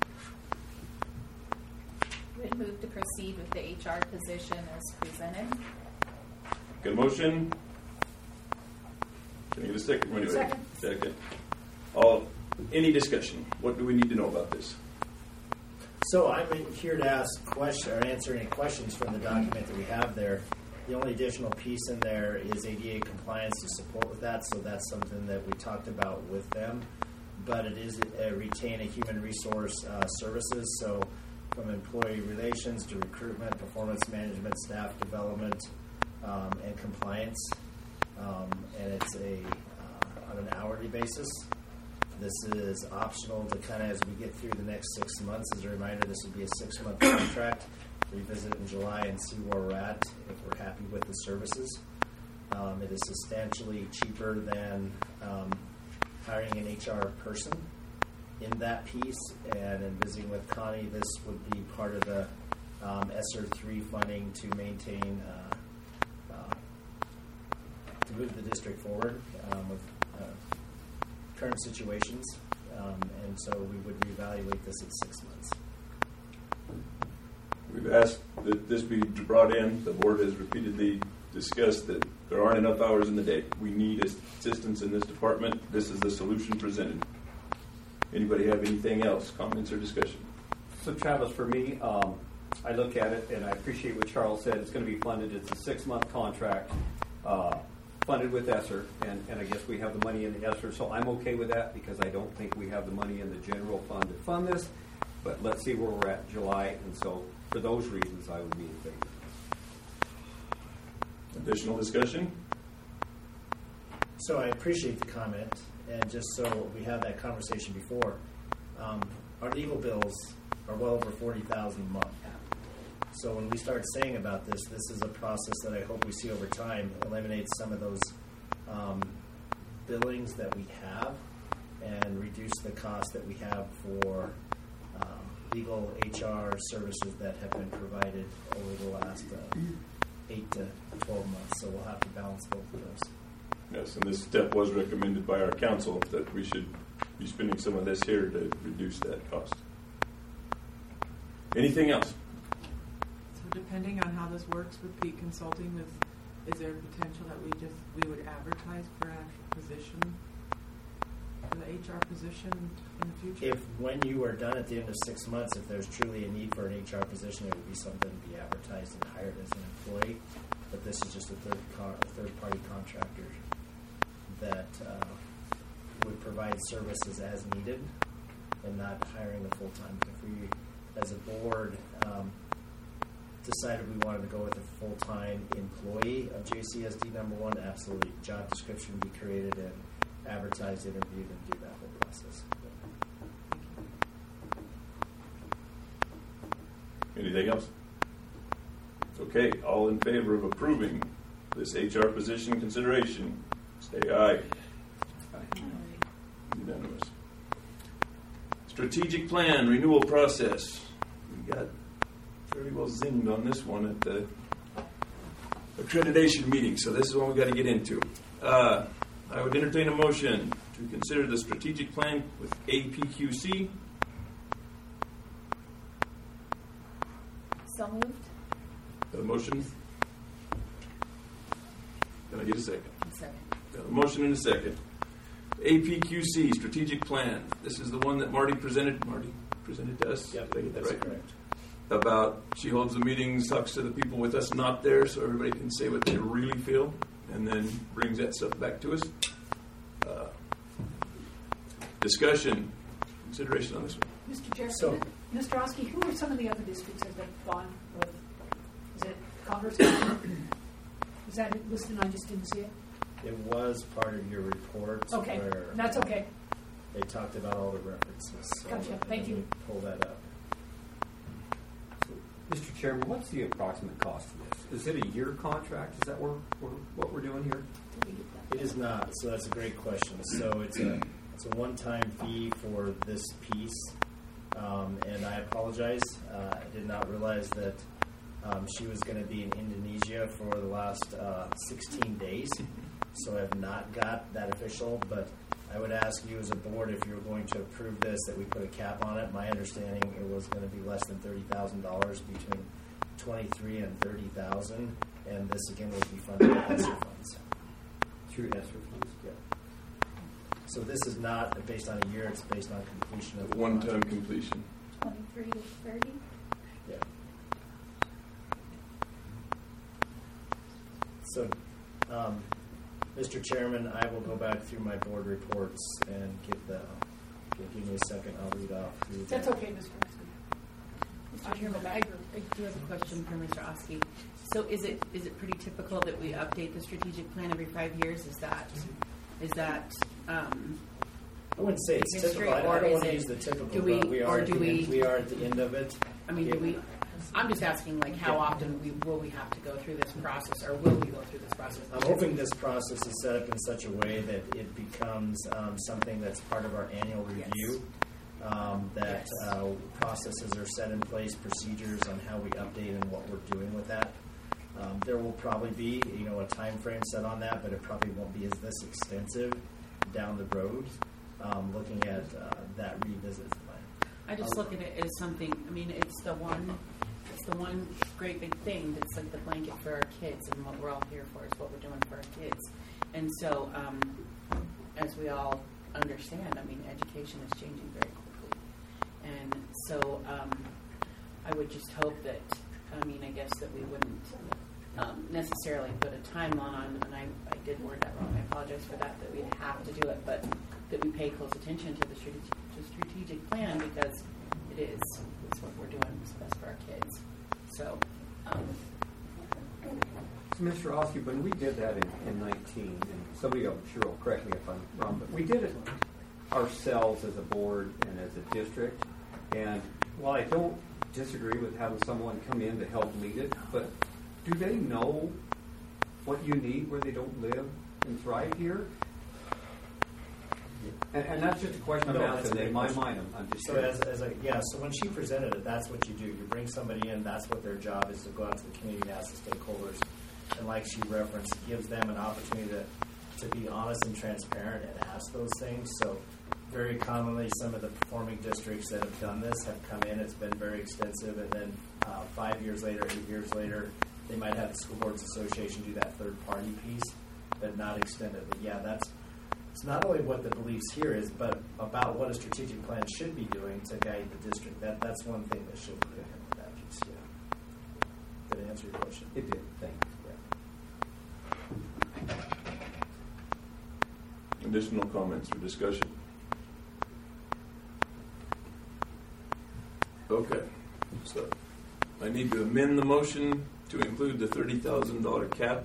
Would move to proceed with the HR position as presented. Good motion. Can I get a second? Anyway, Second. Second. Any discussion? What do we need to know about this? So I'm here to ask questions or answer any questions from the document that we have there. The only additional piece in there is ADA compliance to support with that, so that's something that we talked about with them. But it is retain a human resource services, so from employee relations to recruitment, performance management, staff development, and compliance. And it's on an hourly basis. This is optional to kind of, as we get through the next 6 months. As a reminder, this would be a 6-month contract. Revisit in July and see where we're at, if we're happy with the services. It is substantially cheaper than hiring an HR person in that piece. And in visiting with Connie, this would be part of the ESSER 3 funding to maintain, to move the district forward with current situations. And so we would reevaluate this at 6 months. We've asked that this be brought in. The board has repeatedly discussed that there aren't enough hours in the day. We need assistance in this department. This is the solution presented. Anybody have anything else, comments or discussion? So Travis, for me, I look at it and I appreciate what Charles said. It's going to be funded. It's a 6-month contract, funded with ESSER, and I guess we have the money in the ESSER, so I'm okay with that because I don't think we have the money in the general fund to fund this. But let's see where we're at in July, and so for those reasons, I would be in favor. Additional discussion? So I appreciate the comment, and just so we had that conversation before, our legal bills are well over $40,000 a month. So when we start saying about this, this is a process that I hope we see over time eliminate some of those billings that we have and reduce the cost that we have for legal HR services that have been provided over the last 8 to 12 months. So we'll have to balance both of those. Yes, and this step was recommended by our council that we should be spending some of this here to reduce that cost. Anything else? So depending on how this works with Peak Consulting, is there potential that we would advertise for an actual position, for the HR position in the future? If when you are done at the end of 6 months, if there's truly a need for an HR position, it would be something to be advertised and hired as an employee. But this is just a third-party contractor that would provide services as needed and not hiring a full-time. If we, as a board, decided we wanted to go with a full-time employee of JCSD number 1, absolutely. Job description would be created and advertised, interviewed, and do that whole process. Anything else? Okay, all in favor of approving this HR position consideration, say aye. Aye. Unanimous. Strategic plan renewal process. We got very well zinged on this one at the accreditation meeting, so this is one we got to get into. I would entertain a motion to consider the strategic plan with APQC. So moved. Got a motion? Can I get a second? Second. Got a motion and a second. APQC strategic plan. This is the one that Marty presented. Marty presented to us. Yep, Did I get that that's right? correct. About she holds the meetings, talks to the people with us not there, so everybody can say what they really feel, and then brings that stuff back to us. Discussion, consideration on this one. Mr. Chair, Mr. Oski, who are some of the other districts that have gone with? Is it Congress? Is that listed? I just didn't see it. It was part of your report. Okay, where that's okay. They talked about all the references. So Gotcha, thank you. Pull that up. Mr. Chairman, what's the approximate cost of this? Is it a year contract? Is that what we're doing here? It is not. So that's a great question. So it's a one-time fee for this piece, and I apologize. I did not realize that she was going to be in Indonesia for the last 16 days. So I have not got that official, but I would ask you as a board if you're going to approve this that we put a cap on it. My understanding it was going to be less than $30,000, between $23,000 and $30,000, and this again would be funded with ESSER funds. Through ESSER funds? Yeah. So this is not based on a year; it's based on completion of one-time completion. 23 to 30. Yeah. So, Mr. Chairman, I will go back through my board reports and give me a second. I'll read off. That's okay, Mr. Oski. Mr. Chairman, I do have a question for Mr. Oski. So is it pretty typical that we update the strategic plan every 5 years? Is that I wouldn't say it's history, typical. I or don't want is to it- use the typical, do we- but we or are, do we- we are at the end of it. I mean, do we? I'm just asking, like, how often will we have to go through this process, or will we go through this process? I'm hoping this process is set up in such a way that it becomes something that's part of our annual review. That processes are set in place, procedures on how we update and what we're doing with that. There will probably be, a time frame set on that, but it probably won't be as this extensive down the road. Looking at that revisit plan. I just look at it as something. I mean, it's the one great big thing that's like the blanket for our kids, and what we're all here for is what we're doing for our kids. And so, as we all understand, I mean, education is changing very quickly, and so I would just hope that. I mean, I guess that we wouldn't necessarily put a timeline on, and I did word that wrong. I apologize for that. That we'd have to do it, but that we pay close attention to the strategic plan, because it's what we're doing is best for our kids. So, Mr. Oski, when we did that in 19, and somebody I'm sure will correct me if I'm wrong, but we did it ourselves as a board and as a district. And while I don't disagree with having someone come in to help lead it, but do they know what you need where they don't live and thrive here? And that's just a question I'm asking. In my mind, I'm just so so when she presented it, that's what you do. You bring somebody in. That's what their job is, to go out to the community and ask the stakeholders. And like she referenced, gives them an opportunity to be honest and transparent and ask those things. So very commonly, some of the performing districts that have done this have come in. It's been very extensive, and then 5 years later, 8 years later, they might have the School Boards Association do that third-party piece, but not extend it. But it's not only what the beliefs here is, but about what a strategic plan should be doing to guide the district. That's one thing that should be doing with that piece. Yeah. Did it answer your question? It did. Thank you. Additional comments or discussion? Okay. So I need to amend the motion to include the $30,000 cap.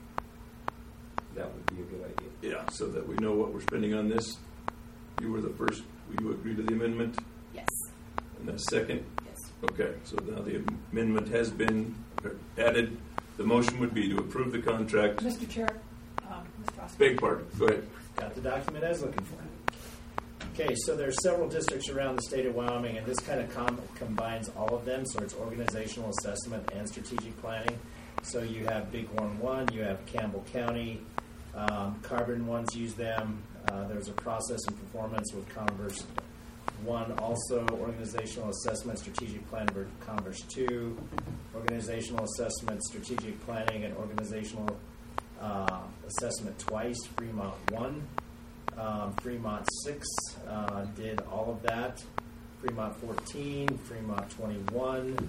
That would be a good idea. Yeah, so that we know what we're spending on this. You were the first. Will you agree to the amendment? Yes. And the second? Yes. Okay, so now the amendment has been added. The motion would be to approve the contract. Mr. Chair, Mr. Oski. Beg pardon. Go ahead. Got the document I was looking for. Okay, so there's several districts around the state of Wyoming, and this kind of combines all of them. So it's organizational assessment and strategic planning. So you have Bighorn 1, you have Campbell County, Carbon ones use them. There's a process and performance with Converse 1, also organizational assessment, strategic plan for Converse 2, organizational assessment, strategic planning, and organizational assessment twice, Fremont 1. Fremont 6 did all of that. Fremont 14, Fremont 21,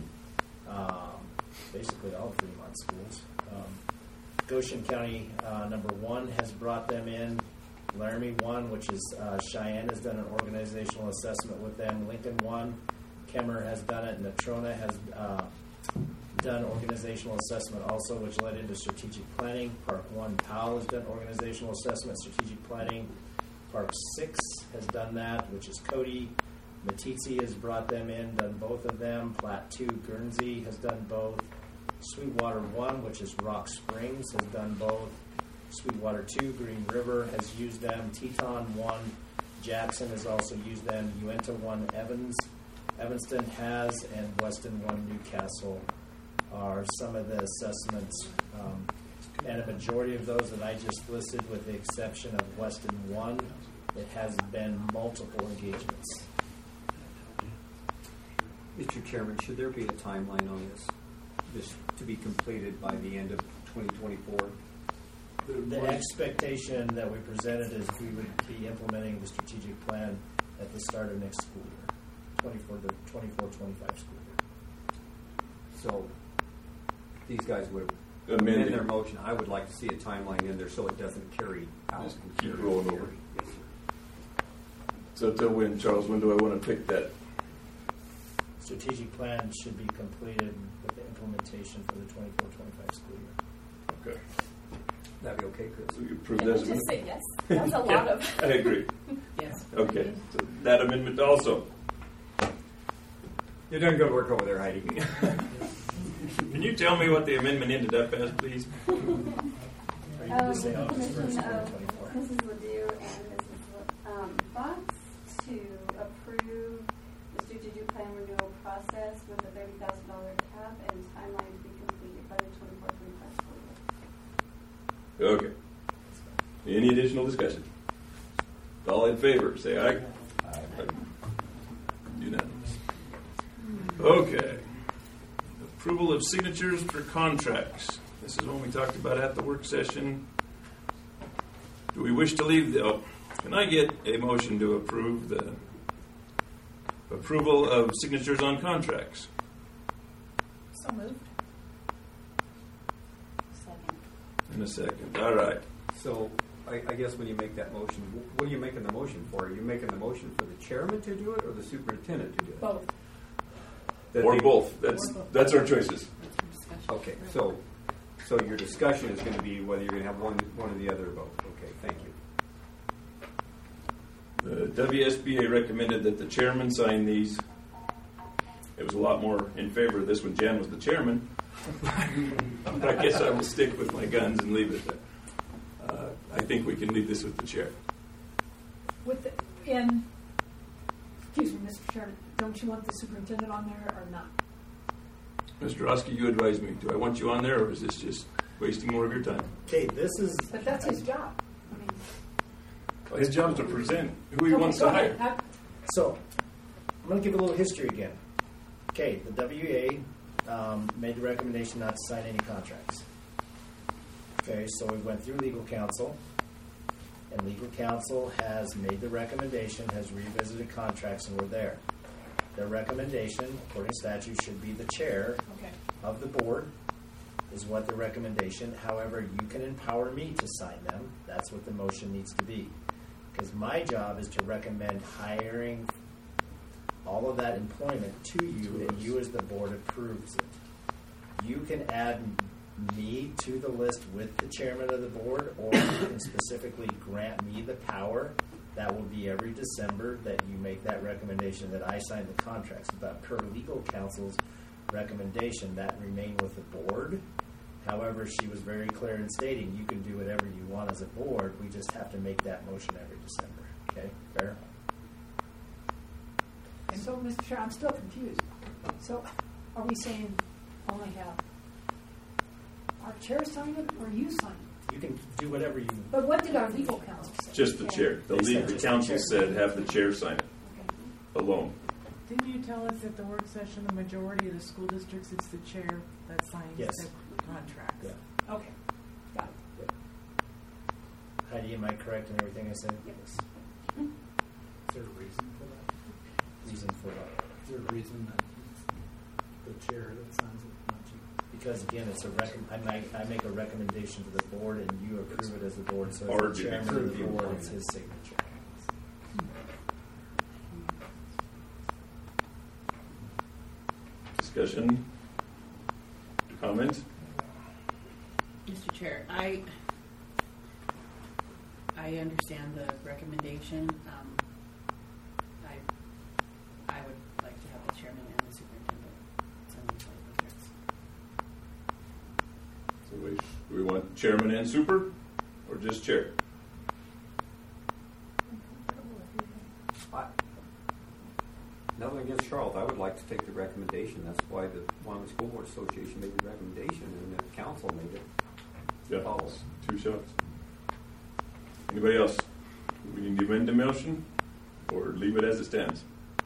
basically all Fremont schools. Goshen County number 1 has brought them in. Laramie 1, which is Cheyenne, has done an organizational assessment with them. Lincoln 1, Kemmer has done it. Natrona has done organizational assessment also, which led into strategic planning. Park 1, Powell has done organizational assessment, strategic planning. Park 6 has done that, which is Cody. Meeteetse has brought them in, done both of them. Platte 2, Guernsey has done both. Sweetwater 1, which is Rock Springs, has done both. Sweetwater 2, Green River has used them. Teton 1, Jackson has also used them. Uinta 1, Evanston has, and Weston 1, Newcastle are some of the assessments. And a majority of those that I just listed, with the exception of Weston 1, it has been multiple engagements. Mr. Chairman, should there be a timeline on this to be completed by the end of 2024? The expectation that we presented is we would be implementing the strategic plan at the start of next school year, 24-25 school year. So these guys would amend their motion. I would like to see a timeline in there so it doesn't carry out. Just keep rolling over. Yes, sir. So till when, Charles, when do I want to pick that? strategic plan should be completed with the implementation for the 24-25 school year. Okay. That'd be okay, Chris. So you approve Can that we just amendment? say yes? That's a lot of. I agree. Yes. Okay, so that amendment also. You're doing good work over there, Heidi. Can you tell me what the amendment ended up as, please? Commission of Mrs. Ledoux and Mrs. Fox to approve the strategic plan renewal process with a $30,000 cap and timeline to be completed by the 24-25 school year. Okay. Any additional discussion? All in favor, say aye. Aye. Unanimous. Okay. Approval of signatures for contracts. This is one we talked about at the work session. Do we wish to leave can I get a motion to approve the approval of signatures on contracts? So moved. Second. In a second. All right. So I guess when you make that motion, what are you making the motion for? Are you making the motion for the chairman to do it or the superintendent to do it? Both. Or both. That's our choices. Okay, so your discussion is going to be whether you're going to have one or the other vote. Okay, thank you. The WSBA recommended that the chairman sign these. It was a lot more in favor of this when Jan was the chairman. But I guess I will stick with my guns and leave it there. I think we can leave this with the chair. Excuse me, Mr. Chairman, don't you want the superintendent on there or not? Mr. Oskey, you advise me. Do I want you on there, or is this just wasting more of your time? Okay, this is. But that's his job. I mean, Well, his job is to present who he wants to hire. So, I'm going to give a little history again. Okay, the WEA made the recommendation not to sign any contracts. Okay, so we went through legal counsel, and legal counsel has made the recommendation, has revisited contracts, and we're there. Their recommendation, according to statute, should be the chair of the board, is what the recommendation. However, you can empower me to sign them. That's what the motion needs to be. Because my job is to recommend hiring all of that employment to you, and you as the board approves it. You can add me to the list with the chairman of the board, or you can specifically grant me the power. That will be every December that you make that recommendation that I sign the contracts. But per legal counsel's recommendation, that remained with the board. However, she was very clear in stating you can do whatever you want as a board. We just have to make that motion every December. Okay, fair? and so, Mr. Chair, I'm still confused. So, are we saying only have our chair sign it or you sign it? You can do whatever you. But what did our legal counsel say? Just the chair. The legal counsel said have the chair sign it alone. Didn't you tell us at the work session the majority of the school districts, it's the chair that signs Yes. the contracts? Yeah. Okay, got it. Heidi, am I correct in everything I said? Yes. Is there a reason for that? Reason for what? Is there a reason that the chair that signs it, not you? Because again, it's I make a recommendation to the board, and you approve it as the board. So Or as the you chairman approve of the the board, appointment. it's his signature. Discussion? Comment? Mr. Chair, I understand the recommendation. I would like to have the chairman and the superintendent sign these contracts. So we want chairman and super, or just chair? Nothing against Charles. I would like to take the recommendation. That's why the Wyoming School Board Association made the recommendation, and the council made it. Yeah, Follow. 2 shots. Anybody else? Do we need to amend the motion, or leave it as it stands?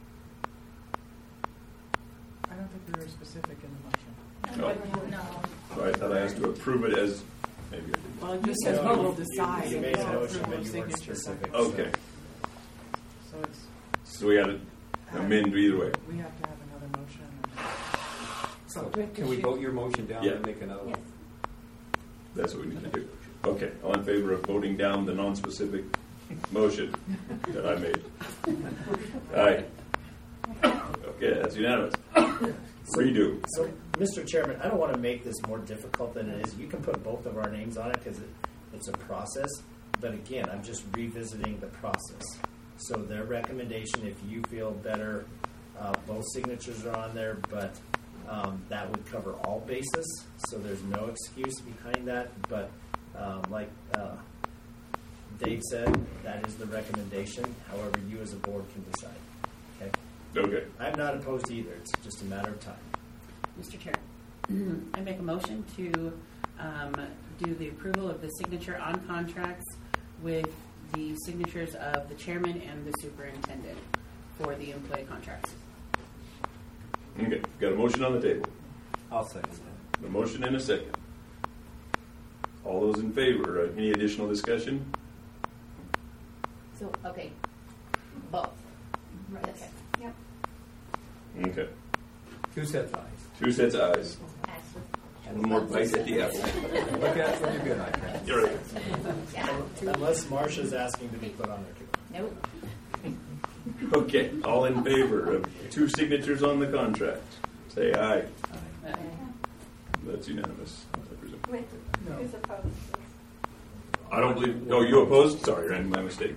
I don't think we were specific in the motion. No. No. So I thought I asked to approve it as, maybe I didn't. Well, it just says we will decide. You made a motion, approval but of you weren't signature. specific. Okay, So it's, so we got to amend either way. we have to have another motion. So can we vote your motion down Yeah. and make another one? That's what we need to do. Okay, all in favor of voting down the non-specific motion that I made? Aye. Okay, that's unanimous. Redo. So, Mr. Chairman, I don't want to make this more difficult than it is. You can put both of our names on it because it's a process. But again, I'm just revisiting the process. So their recommendation, if you feel better, both signatures are on there, but that would cover all bases. So there's no excuse behind that. But like Dave said, that is the recommendation. However, you as a board can decide. Okay? Okay. I'm not opposed to either. It's just a matter of time. Mr. Chair, I make a motion to do the approval of the signature on contracts with the signatures of the chairman and the superintendent for the employee contracts. Okay. Got a motion on the table. I'll second that. A motion and a second. All those in favor? Any additional discussion? So, okay, both. Right. Okay. Yep. Okay. 2 sets of eyes. 2 sets of eyes. Actually. One more bite at the apple. Look at it from your good eye, Ken. You're right. Yeah. Unless Marcia's asking to be put on there too. Nope. Okay. All in favor of 2 signatures on the contract? Say aye. That's unanimous, I presume. Wait, who's opposed? I don't believe. Oh, you opposed? Sorry, my mistake.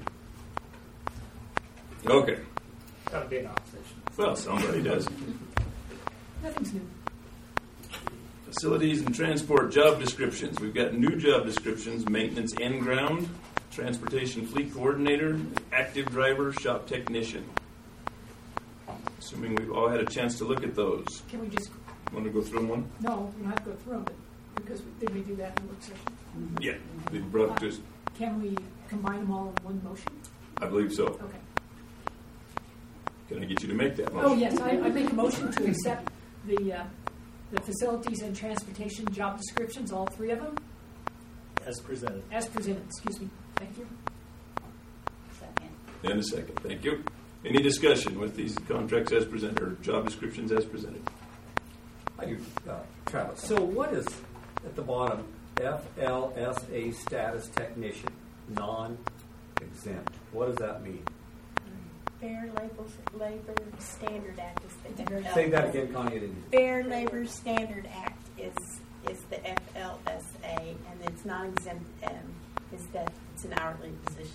Okay. Gotta be an opposition. Well, somebody does. Nothing's new. Facilities and transport job descriptions. We've got new job descriptions: maintenance and ground, transportation fleet coordinator, active driver, shop technician. Assuming we've all had a chance to look at those. Can we just, Want to go through them one? no, we don't have to go through them, but because did we do that in the work session? Yeah. We brought just. Can we combine them all in one motion? I believe so. Okay. Can I get you to make that motion? Oh, yes, I make a motion to accept the facilities and transportation job descriptions, all 3 of them, As presented. as presented, excuse me. Thank you. Second. And a second. Thank you. Any discussion with these contracts as presented or job descriptions as presented? I do, Travis. So what is at the bottom? FLSA status technician, non-exempt. What does that mean? Fair Labor Standard Act is the FLSA. Say that again, Connie. I didn't. Fair Labor Standard Act is the FLSA, and it's non-exempt. Is that it's an hourly position.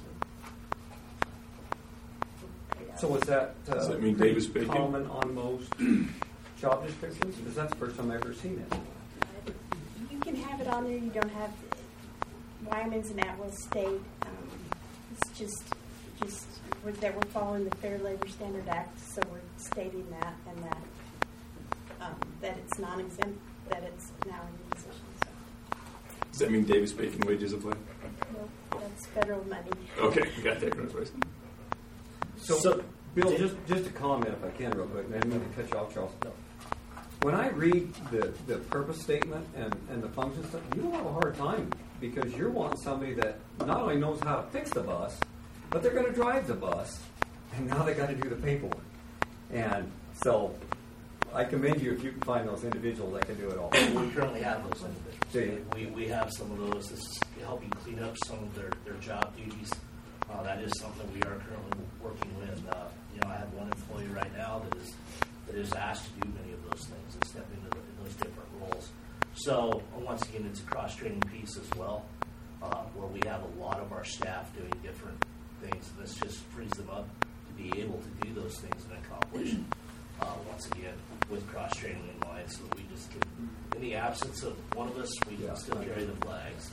So is that, Does that mean Davis Bacon? common on most job descriptions? Because that's the first time I've ever seen it. You can have it on there. You don't have. Wyoming's an at-will state. It's just that we're following the Fair Labor Standard Act, so we're stating that and that it's non-exempt, that it's an hourly position. So. Does that mean Davis Bacon wages apply? Nope, that's federal money. Okay, we got that correct. So Bill, just a comment if I can real quick, and I'm going to cut you off, Charles. When I read the purpose statement and the function stuff, you will have a hard time because you're wanting somebody that not only knows how to fix the bus, but they're going to drive the bus, and now they got to do the paperwork. And so I commend you if you can find those individuals that can do it all. We currently have those individuals. Do you? We have some of those that's helping clean up some of their job duties. That is something we are currently working with. I have one employee right now that is asked to do many of those things and step into those different roles. So once again, it's a cross-training piece as well, where we have a lot of our staff doing different things. And this just frees them up to be able to do those things and accomplish, once again, with cross-training in mind, so that we just can, in the absence of one of us, we can still carry the flags.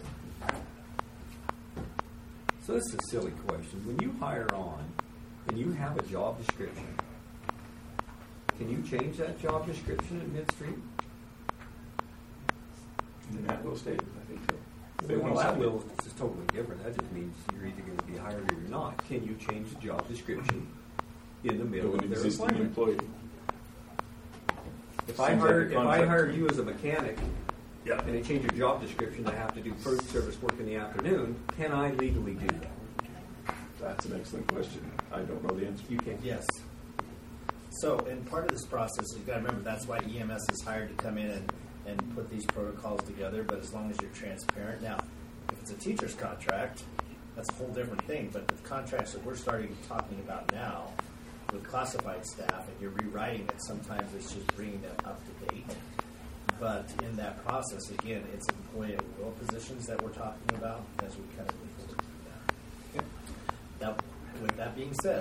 So this is a silly question. When you hire on and you have a job description, can you change that job description in midstream? In that little state, I think so. Well, that will is totally different. That just means you're either going to be hired or you're not. Can you change the job description in the middle of their existing employment? employee? If I hired you as a mechanic, yeah, and they change your job description to have to do food service work in the afternoon, can I legally do that? That's an excellent question. I don't know the answer. You can. Yes. So, and part of this process, you've got to remember, that's why EMS is hired to come in and put these protocols together, but as long as you're transparent. Now, if it's a teacher's contract, that's a whole different thing, but the contracts that we're starting talking about now, with classified staff and you're rewriting it, sometimes it's just bringing them up to date. But in that process, again, it's employee at will positions that we're talking about as we kind of move forward through that. Now, with that being said,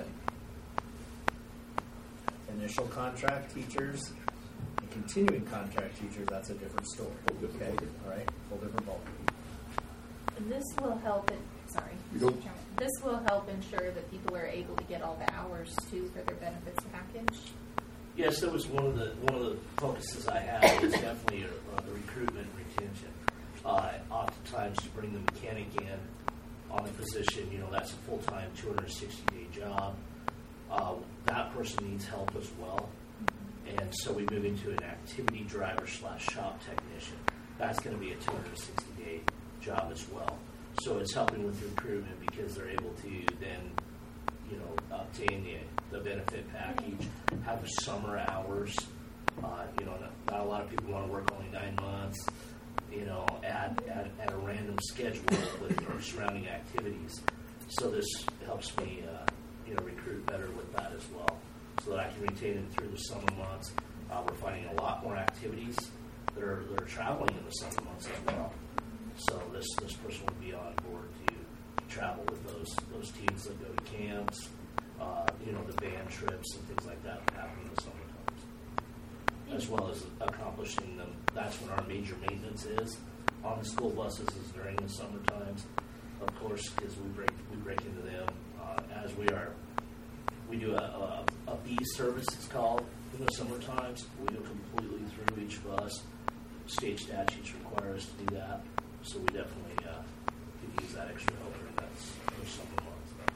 initial contract teachers and continuing contract teachers, that's a different story. Okay? All right? Whole different ballgame. And this will help This will help ensure that people are able to get all the hours too for their benefits package. Yes, that was one of the focuses I had was definitely the recruitment and retention. Oftentimes, to bring the mechanic in on a position, that's a full-time 260-day job. That person needs help as well, and so we move into an activity driver / shop technician. That's going to be a 260-day job as well. So it's helping with recruitment because they're able to then, obtain the benefit package, have the summer hours. Not a lot of people want to work only 9 months. At a random schedule with our surrounding activities. So this helps me, recruit better with that as well, so that I can retain them through the summer months. We're finding a lot more activities that are traveling in the summer months as well. So this person will be on board to travel with those teams that go to camps, the band trips and things like that happen in the summer times, as well as accomplishing them. That's when our major maintenance is on the school buses is during the summer times, of course, because we break into them as we do a B service, it's called, in the summer times. We go completely through each bus. State statutes require us to do that, so we definitely could use that extra help during those summer months.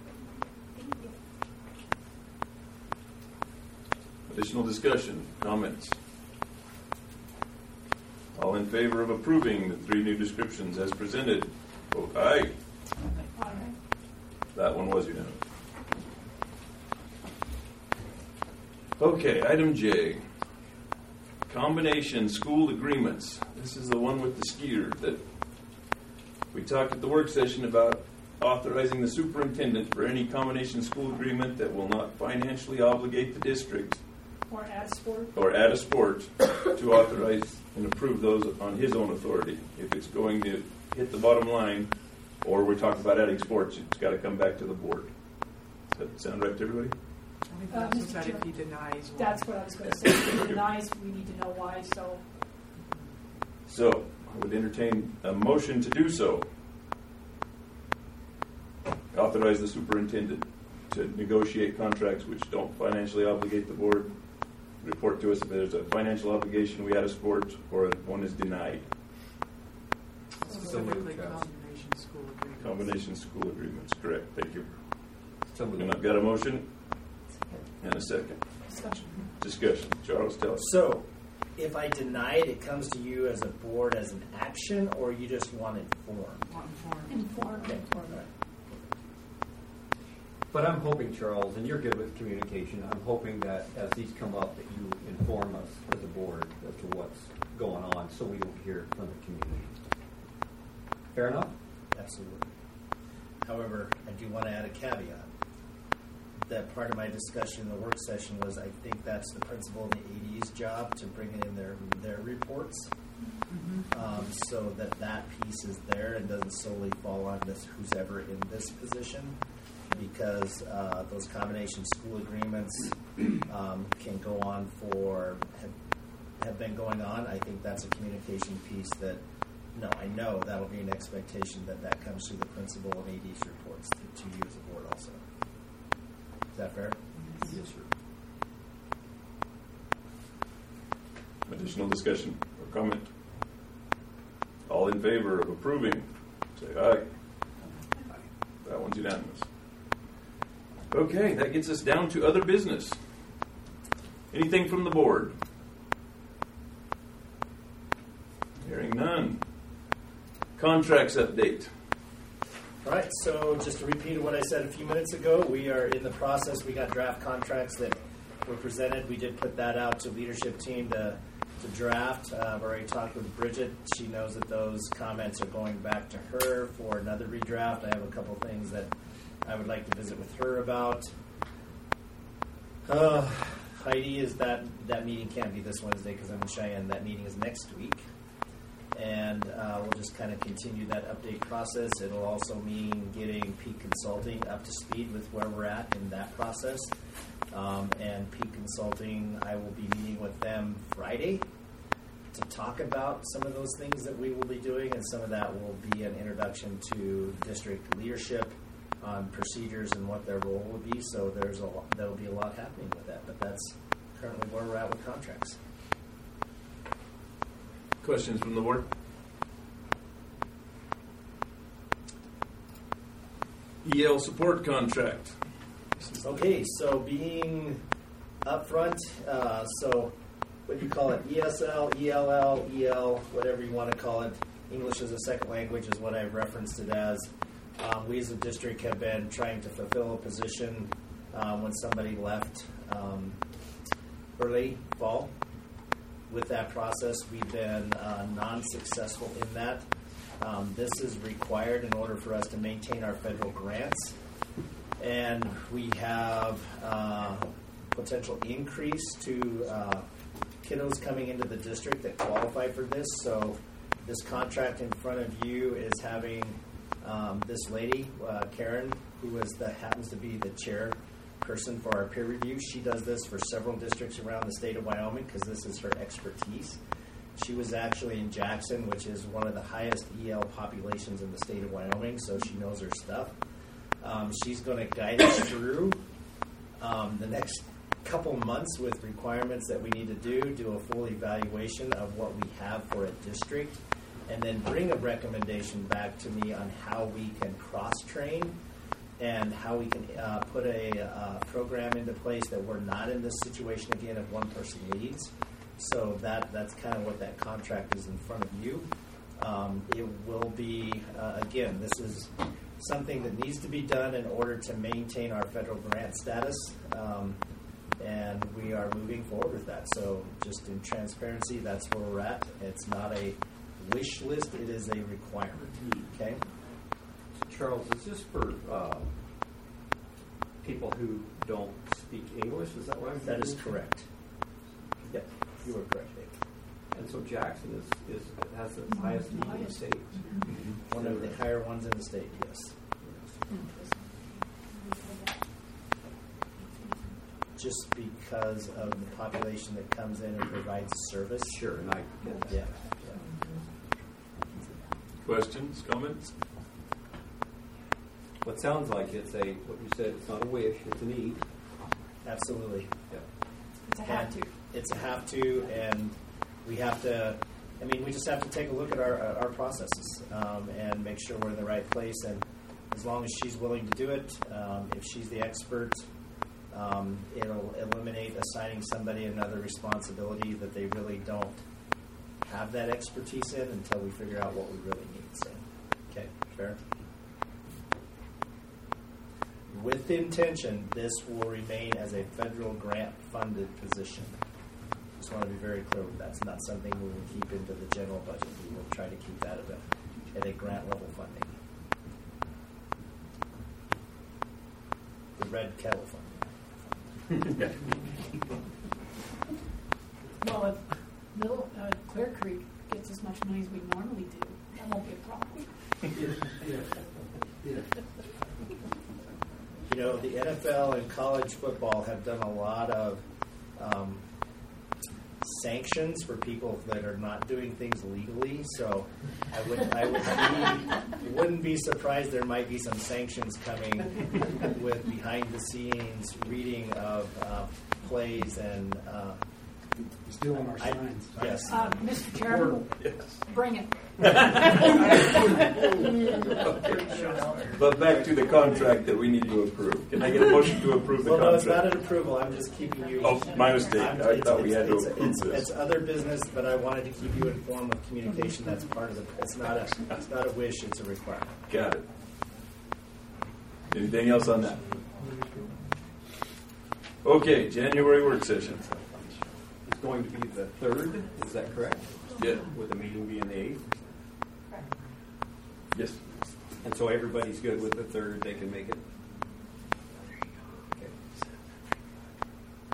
Additional discussion, comments? All in favor of approving the 3 new descriptions as presented, vote aye. Aye. That one was unanimous. Okay, item J. Combination school agreements. This is the one with the skier that we talked at the work session about authorizing the superintendent for any combination school agreement that will not financially obligate the district Or add a sport to authorize and approve those on his own authority. If it's going to hit the bottom line, or we're talking about adding sports, it's got to come back to the board. Does that sound right to everybody? I think that's what said if he denies one. That's what I was going to say. If he denies, we need to know why. So, I would entertain a motion to do so. Authorize the superintendent to negotiate contracts which don't financially obligate the board. Report to us if there's a financial obligation, we add a sport, or if one is denied. Specifically combination school agreements. Combination school agreements, correct. Thank you. So And I've got a motion and a second. Discussion. Charles, tell us. So, if I deny it, it comes to you as a board as an action, or you just want informed? Informed. But I'm hoping, Charles, and you're good with communication, I'm hoping that as these come up, that you inform us as a board as to what's going on, so we don't hear from the community. Fair enough? Absolutely. However, I do want to add a caveat. That part of my discussion in the work session was I think that's the principal and the AD's job to bring in their reports, so that piece is there and doesn't solely fall on who's ever in this position, because those combination school agreements can go on have been going on. I think that's a communication piece that, I know that'll be an expectation that comes through the principal and AD's reports to you as a board also. Is that fair? Yes, sir. Additional discussion or comment? All in favor of approving, say aye. That one's unanimous. Okay, that gets us down to other business. Anything from the board? Hearing none. Contracts update. All right, so just to repeat what I said a few minutes ago, we are in the process. We got draft contracts that were presented. We did put that out to leadership team to draft. I've already talked with Bridget. She knows that those comments are going back to her for another redraft. I have a couple things that I would like to visit with her about. Heidi, is that meeting can't be this Wednesday because I'm in Cheyenne. That meeting is next week. And we'll just kind of continue that update process. It'll also mean getting Peak Consulting up to speed with where we're at in that process. And Peak Consulting, I will be meeting with them Friday to talk about some of those things that we will be doing, and some of that will be an introduction to district leadership on procedures and what their role would be. So there'll be a lot happening with that, but that's currently where we're at with contracts. Questions from the board? EL support contract. Okay, so being upfront, so what do you call it? ESL, ELL, EL, whatever you want to call it. English as a second language is what I've referenced it as. We as a district have been trying to fulfill a position when somebody left early fall. With that process, we've been non-successful in that. This is required in order for us to maintain our federal grants. And we have potential increase to kiddos coming into the district that qualify for this. So this contract in front of you is having this lady, Karen, who happens to be the chairperson for our peer review. She does this for several districts around the state of Wyoming because this is her expertise. She was actually in Jackson, which is one of the highest EL populations in the state of Wyoming, so she knows her stuff. She's going to guide us through the next couple months with requirements that we need to do a full evaluation of what we have for a district, and then bring a recommendation back to me on how we can cross-train and how we can put a program into place that we're not in this situation again if one person leaves. So that's kind of what that contract is in front of you. It will be, again, this is something that needs to be done in order to maintain our federal grant status, and we are moving forward with that. So just in transparency, that's where we're at. It's not a wish list, it is a requirement. Okay? Charles, is this for people who don't speak English? Is that right? That is correct. Yep, you were correct, Dave. And so Jackson has the highest need in the state. One of the higher ones in the state, yes. Just because of the population that comes in and provides service. Sure, and I get that. Yeah. Questions, comments? Well, it sounds like what you said, it's not a wish, it's a need. Absolutely. Yep. It's a have to. It's a have to, and we have to, we just have to take a look at our processes and make sure we're in the right place. And as long as she's willing to do it, if she's the expert, it'll eliminate assigning somebody another responsibility that they really don't have that expertise in until we figure out what we really need. So, okay, fair. With intention, this will remain as a federal grant-funded position. Just want to be very clear with that. It's not something we will keep into the general budget. We will try to keep that at a grant-level funding. The red kettle funding. Well, if Clear Creek gets as much money as we normally do, that won't be a problem. You know, the NFL and college football have done a lot of sanctions for people that are not doing things legally. So I wouldn't be surprised there might be some sanctions coming with behind the scenes reading of plays and. Stealing our signs. Yes. Mr. Chairman, bring it. But back to the contract that we need to approve. Can I get a motion to approve the contract? No, it's not an approval. I'm just keeping you. Oh, my mistake. I thought we had to approve this. It's other business, but I wanted to keep you informed of communication. That's part of it. It's not a wish. It's a requirement. Got it. Anything else on that? Okay, January work session. It's going to be the 3rd, is that correct? Yeah. With the meeting being the 8th? Correct. Yes. And so everybody's good with the 3rd, they can make it? Okay.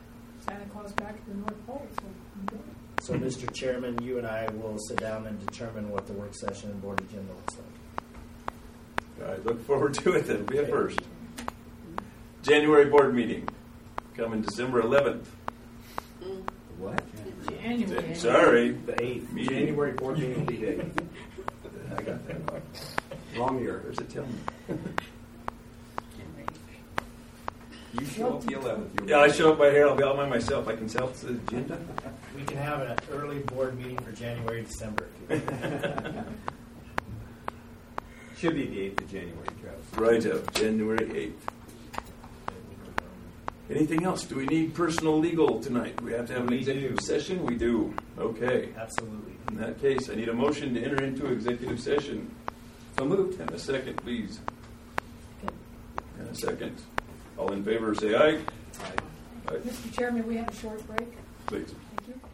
us back at the North Pole. So I'm doing it. So, Mr. Chairman, you and I will sit down and determine what the work session and board agenda looks like. I look forward to it. That'll be a first. January board meeting coming December 11th. What? January. Sorry. The 8th. Meeting. January board meeting will be the 8th. I got that wrong. Wrong year. Where's it telling me? You show up the 11th. Yeah, I show up by here. I'll be all by myself. I can sell the agenda. We can have an early board meeting for January, December. Should be the 8th of January, Travis. Right up, January 8th. Anything else? Do we need personal legal tonight? We have to have an executive session? We do. Okay. Absolutely. In that case, I need a motion to enter into executive session. So moved. And a second, please. And a second. All in favor, say aye. Aye. Mr. Chairman, we have a short break. Please. Thank you.